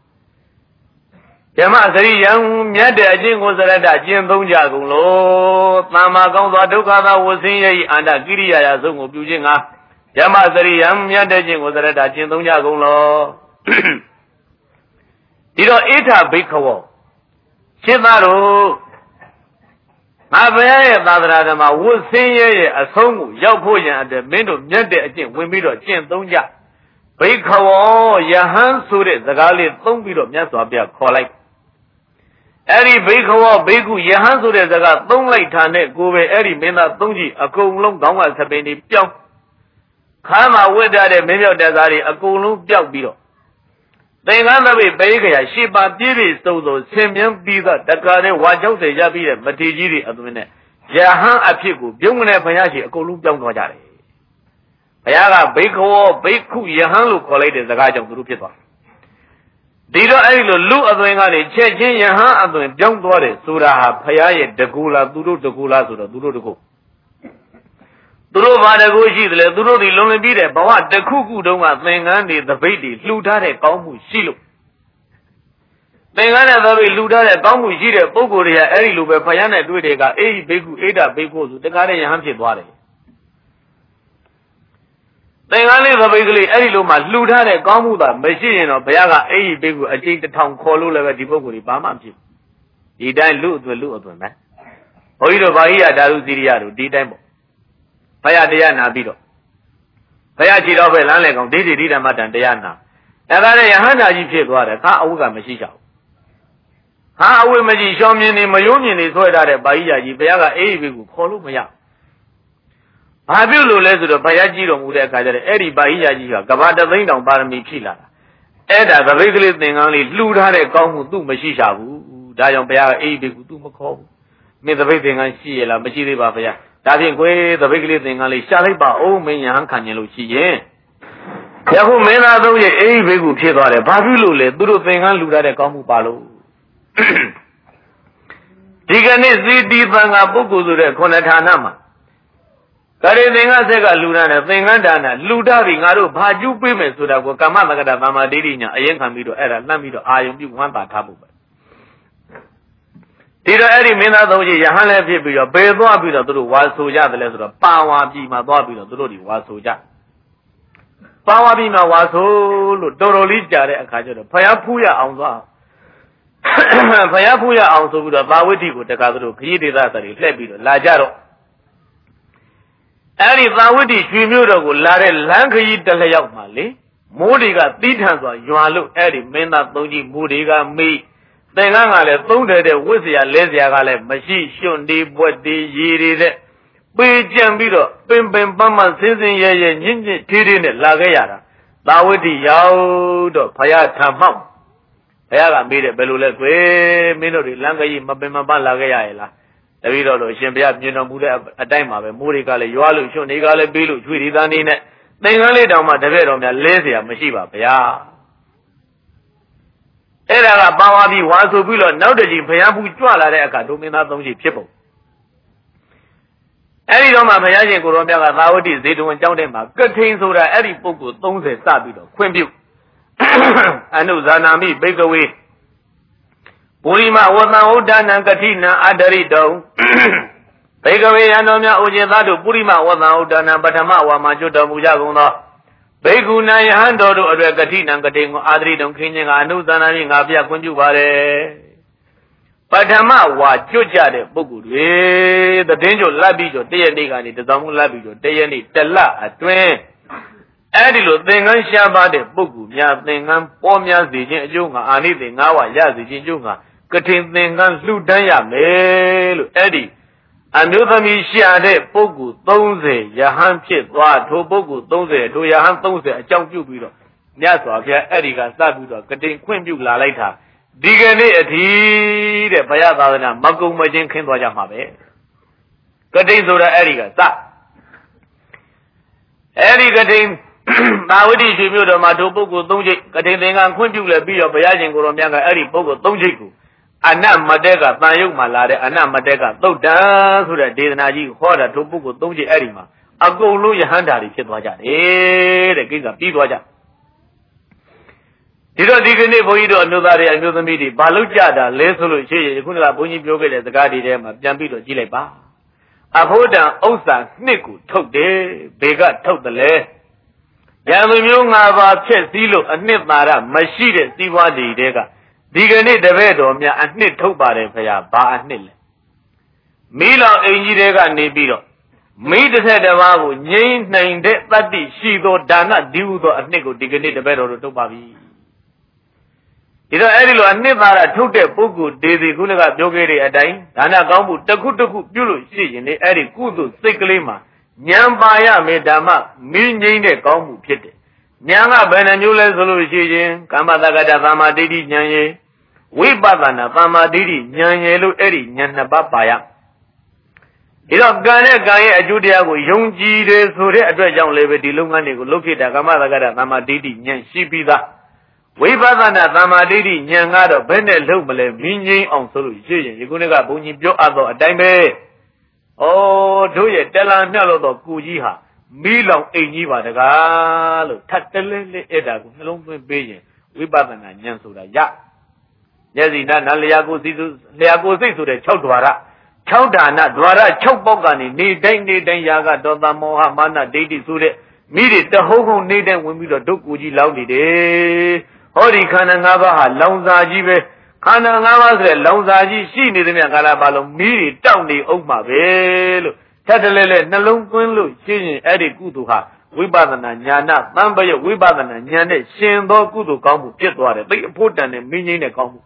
ဓမ္မစရိယံမြတ်တဲ့အကျင့်ကိုစရတကျင့်သုံးကြကုန်လို့သမ္မာကောင်းသောဒုက္ခသာဝဆင်းရဲ၏အန္တကိရိယာယဆုံးကိုပြုခြင်းကဓမ္မစရိယံမြတ်တဲ့ကျင့်ကိုစရတကျင့်သုံးကြကုန်လို့ဒီတော့ဣထဘိခဝောရှင်းသားတို့ငါဘုရားရဲ့သာသနာတော်မှာဝဆင်းရဲရဲ့အဆုံးကိုရောက်ဖို့ရန်အတွက်မင်းတို့မြတ်တဲ့အကျင့်ဝင်ပြီးတော့ကျင့်သုံးကြဘိခဝောယဟန်ဆိုတဲ့စကားလေးသုံးပြီးတော့မြတ်စွာဘုရားခေါ်လိုက်အဲ့ဒီဘိခဝောဘိက္ခုယဟန်ဆိုတဲ့စကားသုံးလိုက်တာနဲ့ကိုယ်ပဲအဲ့ဒီမင်းသားသုံးကြည့်အကုန်လုံးခေါင်းကသပင်တွေပြောင်းခါမှာဝတ်ထားတဲ့မင်းမြောက်တက်သားတွေအကုန်လုံးပျောက်ပြီးတော့သင်္ကန်းသပိတ်ဘေးခရာရှေ့ပါပြည့်ပြည့်စုံစုံဆင်မြန်းပြီးတော့တကားတဲ့ဝါ60ရပြီးတဲ့မထေကြီးတွေအသွင်နဲ့ယဟန်အဖြစ်ကိုပြုံးကနေဘုရားရှိအကုန်လုံးပြောင်းသွားကြတယ်ဘုရားကဘိခဝောဘိက္ခုယဟန်လို့ခေါ်လိုက်တဲ့စကားကြောင့်သူတို့ဖြစ်သွားဒီတော့အဲ့ဒီလိုလူအသွင်ကနေချက်ချင်းယဟန်အသွင်ပြောင်းသွားတယ်ဆိုတာဟာဘုရားရဲ့တကူလားသူတို့တကူလားဆိုတော့သူတို့တကူသူတို့ဘာတကူရှိသလဲသူတို့ဒီလုံးလင်းပြီးတဲ့ဘဝတစ်ခုခုတုန်းကသင်္ကန်းတွေသပိတ်တွေလှူထားတဲ့ကောင်းမှုရှိလို့သင်္ကန်းနဲ့သပိတ်လှူထားတဲ့ကောင်းမှုရှိတဲ့ပုဂ္ဂိုလ်တွေကအဲ့ဒီလိုပဲဘုရားနဲ့တွေ့တဲ့ကအေးဘိက္ခုအေဒဘိက္ခုဆိုတကားတဲ့ယဟန်ဖြစ်သွားတယ်သင်္ကန်းလေးသပိတ်ကလေးအဲ့ဒီလိုမှလှူထားတဲ့ကောင်းမှုသာမရှိရင်တော့ဘုရားကအဲ့ဒီဘိက္ခုအကျိ1000ခေါ်လို့လည်းပဲဒီပုဂ္ဂိုလ်တွေဘာမှမဖြစ်ဘူးဒီတိုင်းလူအသွင်ပဲဘုန်းကြီးတို့ဗာဟိယဓာတုစီရိယတို့ဒီတိုင်းပေါ့ဘုရားတရားနာပြီးတော့ဘုရားကြည်တော်ပဲလမ်းလေကောင်ဒိဋ္ဌိဒိဋ္ဌမတန်တရားနာအဲ့ဒါနဲ့ယဟန္တာကြီးဖြစ်သွားတယ်ခါအဝိကမရှိကြဘူးဟာအဝိမရှိရှောင်းမြင်နေမယုံမြင်နေဆွဲထားတဲ့ဗာဟိယကြီးဘုရားကအေးဘိကိုခေါ်လို့မရဘာပြုလို့လဲဆိုတော့ဘုရားကြည်တော်မူတဲ့အခါကျတော့အဲ့ဒီဗာဟိယကြီးကကဘာတသိန်းတောင်ပါရမီဖြည့်လာတာအဲ့ဒါသပိတ်ကလေးသင်္ကန်းလေးလှူထားတဲ့ကောင်းမှုသူ့မရှိရှာဘူးဒါကြောင့်ဘုရားကအေးဘိကိုသူ့မခေါ်ဘူးမင်းသပိတ်သင်္ကန်းရှိရလားမရှိသေးပါဘုရားဒါဖြင့်ကိုယ်သပိတ်ကလေးသင်္ကန်းလေးရှာလိုက်ပါဦးမင်းယဟန်ခံရင်လို့ရှိရင်ယခုမင်းသားသုံးရဲ့အေးဘိကိုဖြစ်သွားတယ်ဘာပြုလို့လဲသူတို့သင်္ကန်းလှူထားတဲ့ကောင်းမှုပါလို့ဒီကနေ့ဇီတိသံဃာပုဂ္ဂိုလ်ဆိုတဲ့ခုနှစ်ဌာနမှာကရိသင်္ကဆက်ကလှူထားတဲ့သင်္ကန်းဌာနလှူထားပြီးငါတို့ဘာကျူးပေးမယ်ဆိုတာကိုကမ္မတက္ကတာသမ္မာဒိဋ္ဌိညာအရင်ခံပြီးတော့အဲ့ဒါလှမ်းပြီးတော့အာယုံပြုဝမ်းသာထားဖို့ပဲဒီတော့အဲ့ဒီမင်းသားသုံးကြီးယဟန်လည်းဖြစ်ပြီးတော့ဘယ်သွားပြီးတော့သူတို့ဝါဆိုကြတယ်လဲဆိုတော့ပါဝါပြည်မှာသွားပြီးတော့သူတို့ဒီဝါဆိုကြပါဝါပြည်မှာဝါဆိုလို့တော်တော်လေးကြာတဲ့အခါကျတော့ဖယားဖူးရအောင်သွားဖယားဖူးရအောင်ဆိုပြီးတော့သာဝတိကိုတခါသူတို့ခရီးဒေသတွေလှည့်ပြီးတော့လာကြတော့အဲ့ဒီသာဝတိရွှေမြို့တော်ကိုလာတဲ့လမ်းခရီးတစ်လျောက်မှာလေမိုးတွေကတီးထန်စွာရွာလို့အဲ့ဒီမင်းသားသုံးကြီးမိုးတွေကမေးသင်္ကန်းကလည်းသုံးတယ်တဲ့ဝစ်စရာလဲစရာကလည်းမရှိရွှွန့်ဒီပွက်ဒီရေတွေတဲ့ပေးကြံပြီးတော့ပင်ပင်ပန်းပန်းစင်းစင်းရဲရဲညင်ညင်ထေးထေးနဲ့လာခဲ့ရတာသာဝတိရောက်တော့ဘုရားထံမှောက်ဘုရားကမေးတယ်ဘယ်လိုလဲကွယ်မင်းတို့တွေလမ်းခရီးမပင်မပန်းလာခဲ့ရရဲ့လားတပည့်တော်တို့အရှင်ဘုရားမြင်တော်မူတဲ့အတိုင်းမှာပဲမိုးတွေကလည်းရွာလို့ရွှွန့်တွေကလည်းပေးလို့ချွေဒီသားနေနဲ့သင်္ကန်းလေးတောင်မှတပည့်တော်များလဲเสียမရှိပါဗျာအဲ့ဒါကပါဝါပြီးဝါဆိုပြီးတော့နောက်တကြီးဘုရားဖူးကြွလာတဲ့အခါဒုမင်းသားသုံးကြီးဖြစ်ပုံအဲ့ဒီတော့မှဘုရားရှင်ကိုရောမြတ်ကသာဝတိဇေတဝန်ကျောင်းထဲမှာကထိန်ဆိုတာအဲ့ဒီပုဂ္ဂိုလ်30စပြီးတော့ခွင့်ပြုအနုဇာနာမိဘိကဝေပုရိမဝတ္တံဥဒ္ဒနံကတိနံအတရိတုံဘိကဝေယံတော်များဥကျေသားတို့ပုရိမဝတ္တံဥဒ္ဒနံပထမဝါမှာကျွတ်တော်မူကြကုန်သောဘိက္ခုနံယဟန်တော်တို့အတွက်ကတိနံကတိကိုအာတရိတုံခင်းခြင်းကအနုဇာနာမိငါပြခွင့်ပြုပါတယ်ပထမဝါကျွတ်ကြတဲ့ပုဂ္ဂိုလ်တွေတည်င်းကျွတ်လက်ပြီးတော့တရက်နေ့ကနေတစောင်းမှုလက်ပြီးတော့တရက်နေ့တလအတွင်းအဲ့ဒီလိုသင်္ကန်းရှားပါတဲ့ပုဂ္ဂိုလ်များသင်္ကန်းပေါ်များစေခြင်းအကျိုးငါအာနိသင်၅ဝါရစေခြင်းအကျိုးငါကထိန်သင်္ကန်းလှူဒန်းရမယ်လို့အဲ့ဒီအမျိုးသမီးရှာတဲ့ပုဂ္ဂိုလ်30ယဟန်ဖြစ်သွားထိုပုဂ္ဂိုလ်30ထိုယဟန်30အကြောင်းပြုပြီးတော့မြတ်စွာဘုရားအဲ့ဒီကစပြီးတော့ကထိန်ခွင့်ပြုလာလိုက်တာဒီကနေ့အထိတဲ့ဘုရားသာသနာမကုံမချင်းခင်းသွားကြမှာပဲကထိန်ဆိုတာအဲ့ဒီကစအဲ့ဒီကထိန်သာဝတိရွှေမြို့တော်မှာထိုပုဂ္ဂိုလ်3ချိတ်ကထိန်သင်္ကန်းခွင့်ပြုလဲပြီးတော့ဘုရားရှင်ကိုယ်တော်မြတ်ကအဲ့ဒီပုဂ္ဂိုလ်3ချိတ်ကိုအနတ်မတက်ကတန်ရုပ်မှာလာတဲ့အနတ်မတက်ကသုတ်တံဆိုတဲ့ဒေသနာကြီးဟောတာထိုပုဂ္ဂိုလ်3ချိတ်အဲ့ဒီမှာအကုန်လုံးယဟန္တာတွေဖြစ်သွားကြတယ်တဲ့ကိစ္စပြီးသွားကြဒီတော့ဒီကနေ့ဘုန်းကြီးတို့အမျိုးသားတွေအမျိုးသမီးတွေဘာလို့ကြတာလဲဆိုလို့ရှိရင်ခုနကဘုန်းကြီးပြောခဲ့တဲ့စကားတွေထဲမှာပြန်ပြီးတော့ကြည့်လိုက်ပါအဖို့တံဥစ္စာနှစ်ကိုထုတ်တယ်ဘေကထုတ်တယ်လေရံသူမျိုး၅ပါးဖြစ်စည်းလို့အနှစ်သာရမရှိတဲ့စီးပွားတွေတဲကဒီကနေ့တပည့်တော်များအနှစ်ထုတ်ပါတယ်ခင်ဗျာဘာအနှစ်လဲမီးလောင်အိမ်ကြီးတဲကနေပြီးတော့မီးတစ်ဆက်တစ်ပါးကိုငြိမ်းနှိမ်တဲ့တတ္တိရှိသောဒါနဒီဟုသောအနှစ်ကိုဒီကနေ့တပည့်တော်တို့ထုတ်ပါပြီဒီတော့အဲ့ဒီလိုအနှစ်သာရထုတ်တဲ့ပုဂ္ဂိုလ်ဒေစီခုနကပြောခဲ့တဲ့အတိုင်းဒါနကောင်းမှုတစ်ခုတစ်ခုပြုလို့ရှိရင်လေအဲ့ဒီကုသိုလ်စိတ်ကလေးမှာဉာဏ်ပါရမယ်ဓမ္မမင်းငိမ့်တဲ့ကောင်းမှုဖြစ်တယ်ဉာဏ်ကဘယ်နှမျိုးလဲဆိုလို့ရှိရင်ကမ္မတက္ကတာသမ္မာဒိဋ္ဌိဉာဏ်ရယ်ဝိပဿနာသမ္မာဒိဋ္ဌိဉာဏ်ရယ်လို့အဲ့ဒီဉာဏ်နှစ်ပါးပါရဒီတော့ကံနဲ့ကံရဲ့အကျိုးတရားကိုယုံကြည်တယ်ဆိုတဲ့အတွက်ကြောင့်လည်းပဲဒီလုပ်ငန်းတွေကိုလုပ်ဖြစ်တာကမ္မတက္ကတာသမ္မာဒိဋ္ဌိဉာဏ်ရှိပြီးသားဝိပဿနာသမ္မာဒိဋ္ဌိဉာဏ်ကတော့ဘယ်နဲ့လုပ်မလဲမင်းငိမ့်အောင်ဆိုလို့ရှိရင်ဒီခုနေ့ကဘုန်းကြီးပြောအပ်တော့အတိုင်းပဲဩတို့ရဲ့တလန်မြတ်လို့တော့ကိုကြီးဟာမီးလောင်အိမ်ကြီးပါတကားလို့ထပ်တလဲလဲအဲ့ဒါကိုနှလုံးသွင်းပေးရင်ဝိပဿနာဉာဏ်ဆိုတာရမျက်စိနာလျာကိုစိတ်ဆိုတဲ့6ဓဝါရ6ဒါနဓဝါရ6ပေါက်ကနေနေတိုင်းရာကဒေါသမောဟမာနဒိဋ္ဌိဆိုတဲ့မိတွေတဟုံးဟုံနေတိုင်းဝင်ပြီးတော့ဒုက္ကိုကြီးလောင်းနေတယ်ဟောဒီခန္ဓာ၅ပါးဟာလောင်စာကြီးပဲခန္ဓာ၅ပါးဆိုတဲ့လောင်စာကြီးရှိနေသမျှကာလပါလုံးမိတွေတောက်နေအောင်မှာပဲလို့ထက်တလဲလဲနှလုံးသွင်းလို့ရှင်းရင်အဲ့ဒီကုသိုလ်ဟာဝိပဿနာဉာဏသံပယဝိပဿနာဉာဏ်နဲ့ရှင်သောကုသိုလ်ကောင်းမှုဖြစ်သွားတယ်သိအဖို့တန်တဲ့မင်းကြီးနဲ့ကောင်းမှု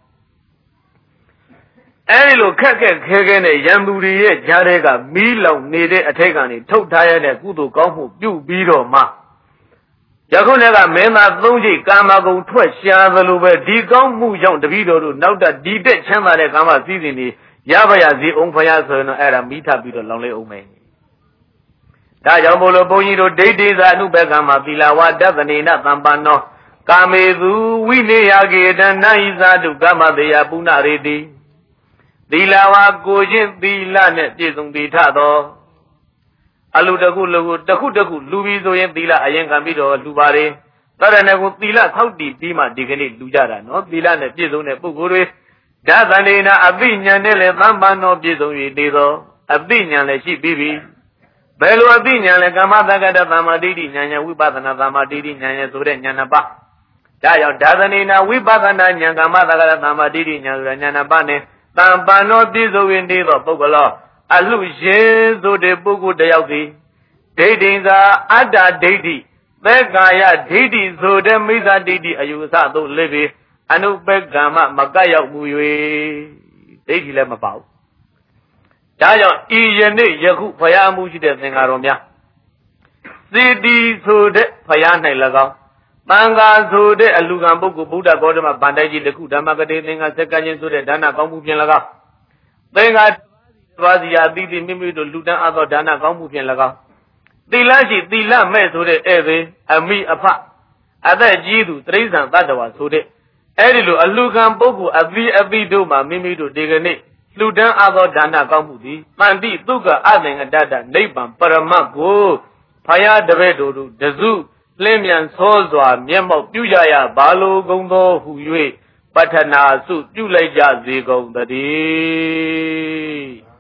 အဲ့ဒီလိုခက်ခက်ခဲခဲနဲ့ရံသူတွေရဲ့ကြားထဲကမီးလောင်နေတဲ့အထိတ်ကနေထုတ်ထားရတဲ့ကုသိုလ်ကောင်းမှုပြုပြီးတော့မှယခုနေ့ကမင်းသားသုံးချိတ်ကာမဂုဏ်ထွက်ရှာသလိုပဲဒီကောင်းမှုကြောင့်တပည့်တော်တို့နောက်တဒီတက်ချမ်းသာတဲ့ကာမစည်းစိမ်တွေရပါရစီအောင်ဖယားဆိုရင်တော့အဲ့ဒါမိထပြီးတော့လောင်လေးအောင်မယ်ဒါကြောင့်မို့လို့ဘုန်းကြီးတို့ဒိဋ္ဌိသာအနုဘကမှာသီလဝါဒသနေနသံပန္နောကာမေသူဝိနေယကေတနာဟိသာတုကမ္မတေယပုဏ္ဏရေတိသီလဝါကိုချင်းသီလနဲ့ပြည့်စုံတည်ထသောအလူတခုလူတခုလူပြီးဆိုရင်သီလအရင်ခံပြီးတော့လူပါတယ်တရဏဂုသီလဆောက်တည်ပြီးမှဒီကနေ့လူကြတာနော်သီလနဲ့ပြည့်စုံတဲ့ပုဂ္ဂိုလ်တွေဓာသနေနာအသိဉာဏ်နဲ့လည်းသံပန္နောပြည့်စုံ၍နေသောအသိဉာဏ်လည်းရှိပြီးပြီဘယ်လိုအသိဉာဏ်လဲကမ္မသက္ကတသမ္မာဒိဋ္ဌိဉာဏ်ရဲ့ဝိပဿနာသမ္မာဒိဋ္ဌိဉာဏ်ရဲ့ဆိုတဲ့ဉာဏ်နှစ်ပါးဒါကြောင့်ဓာသနေနာဝိပဿနာဉာဏ်ကမ္မသက္ကတသမ္မာဒိဋ္ဌိဉာဏ်ဆိုတဲ့ဉာဏ်နှစ်ပါးနဲ့တံပန္နောပြည့်စုံ၍နေသောပုဂ္ဂလောအလှရှင်ဆိုတဲ့ပုဂ္ဂိုလ်တယောက်သည်ဒိဋ္ဌိသာအတ္တဒိဋ္ဌိသက္ကာယဒိဋ္ဌိဆိုတဲ့မိစ္ဆာဒိဋ္ဌိအယူအဆသို့လည်းပြီးအနုပက္ခမမကတ်ရောက်မှု၍ဒိဋ္ဌိလည်းမပါဘူးဒါကြောင့်ဤယနေ့ယခုဖယားမှုရှိတဲ့သင်္ဃာတော်များစေတီဆိုတဲ့ဖယား၌၎င်းတန်ဃာဆိုတဲ့အလူကံပုဂ္ဂိုလ်ဗုဒ္ဓဂေါတမဗန္တိုက်ကြီးတခုဓမ္မကတိသင်္ဃာစက္ကန့်ချင်းဆိုတဲ့ဒါနကောင်းမှုဖြင့်၎င်းသင်္ဃာတစ်ပါးစီအသီးသီးမိမိတို့လူတန်းအပ်သောဒါနကောင်းမှုဖြင့်၎င်းသီလရှိသီလမဲ့ဆိုတဲ့ဧည့်သည်အမိအဖအသက်ကြီးသူတိရစ္ဆာန်တ attva ဆိုတဲ့အဲ့ဒီလိုအလူကံပုဂ္ဂိုလ်အသီးအသီးတို့မှာမိမိတို့ဒီကနေ့လူတန်းအပ်သောဒါနကောင်းမှုသည်တန်တိသုကအသင်္ကတတနိဗ္ဗာန်ပရမတ်ကိုဖယားတပည့်တို့တစုလင်းမြန်သောစွာမျက်မှောက်ပြုကြရဘာလိုကုန်သောဟု၍ပဋ္ဌနာစုပြုလိုက်ကြစေကုန်သတည်း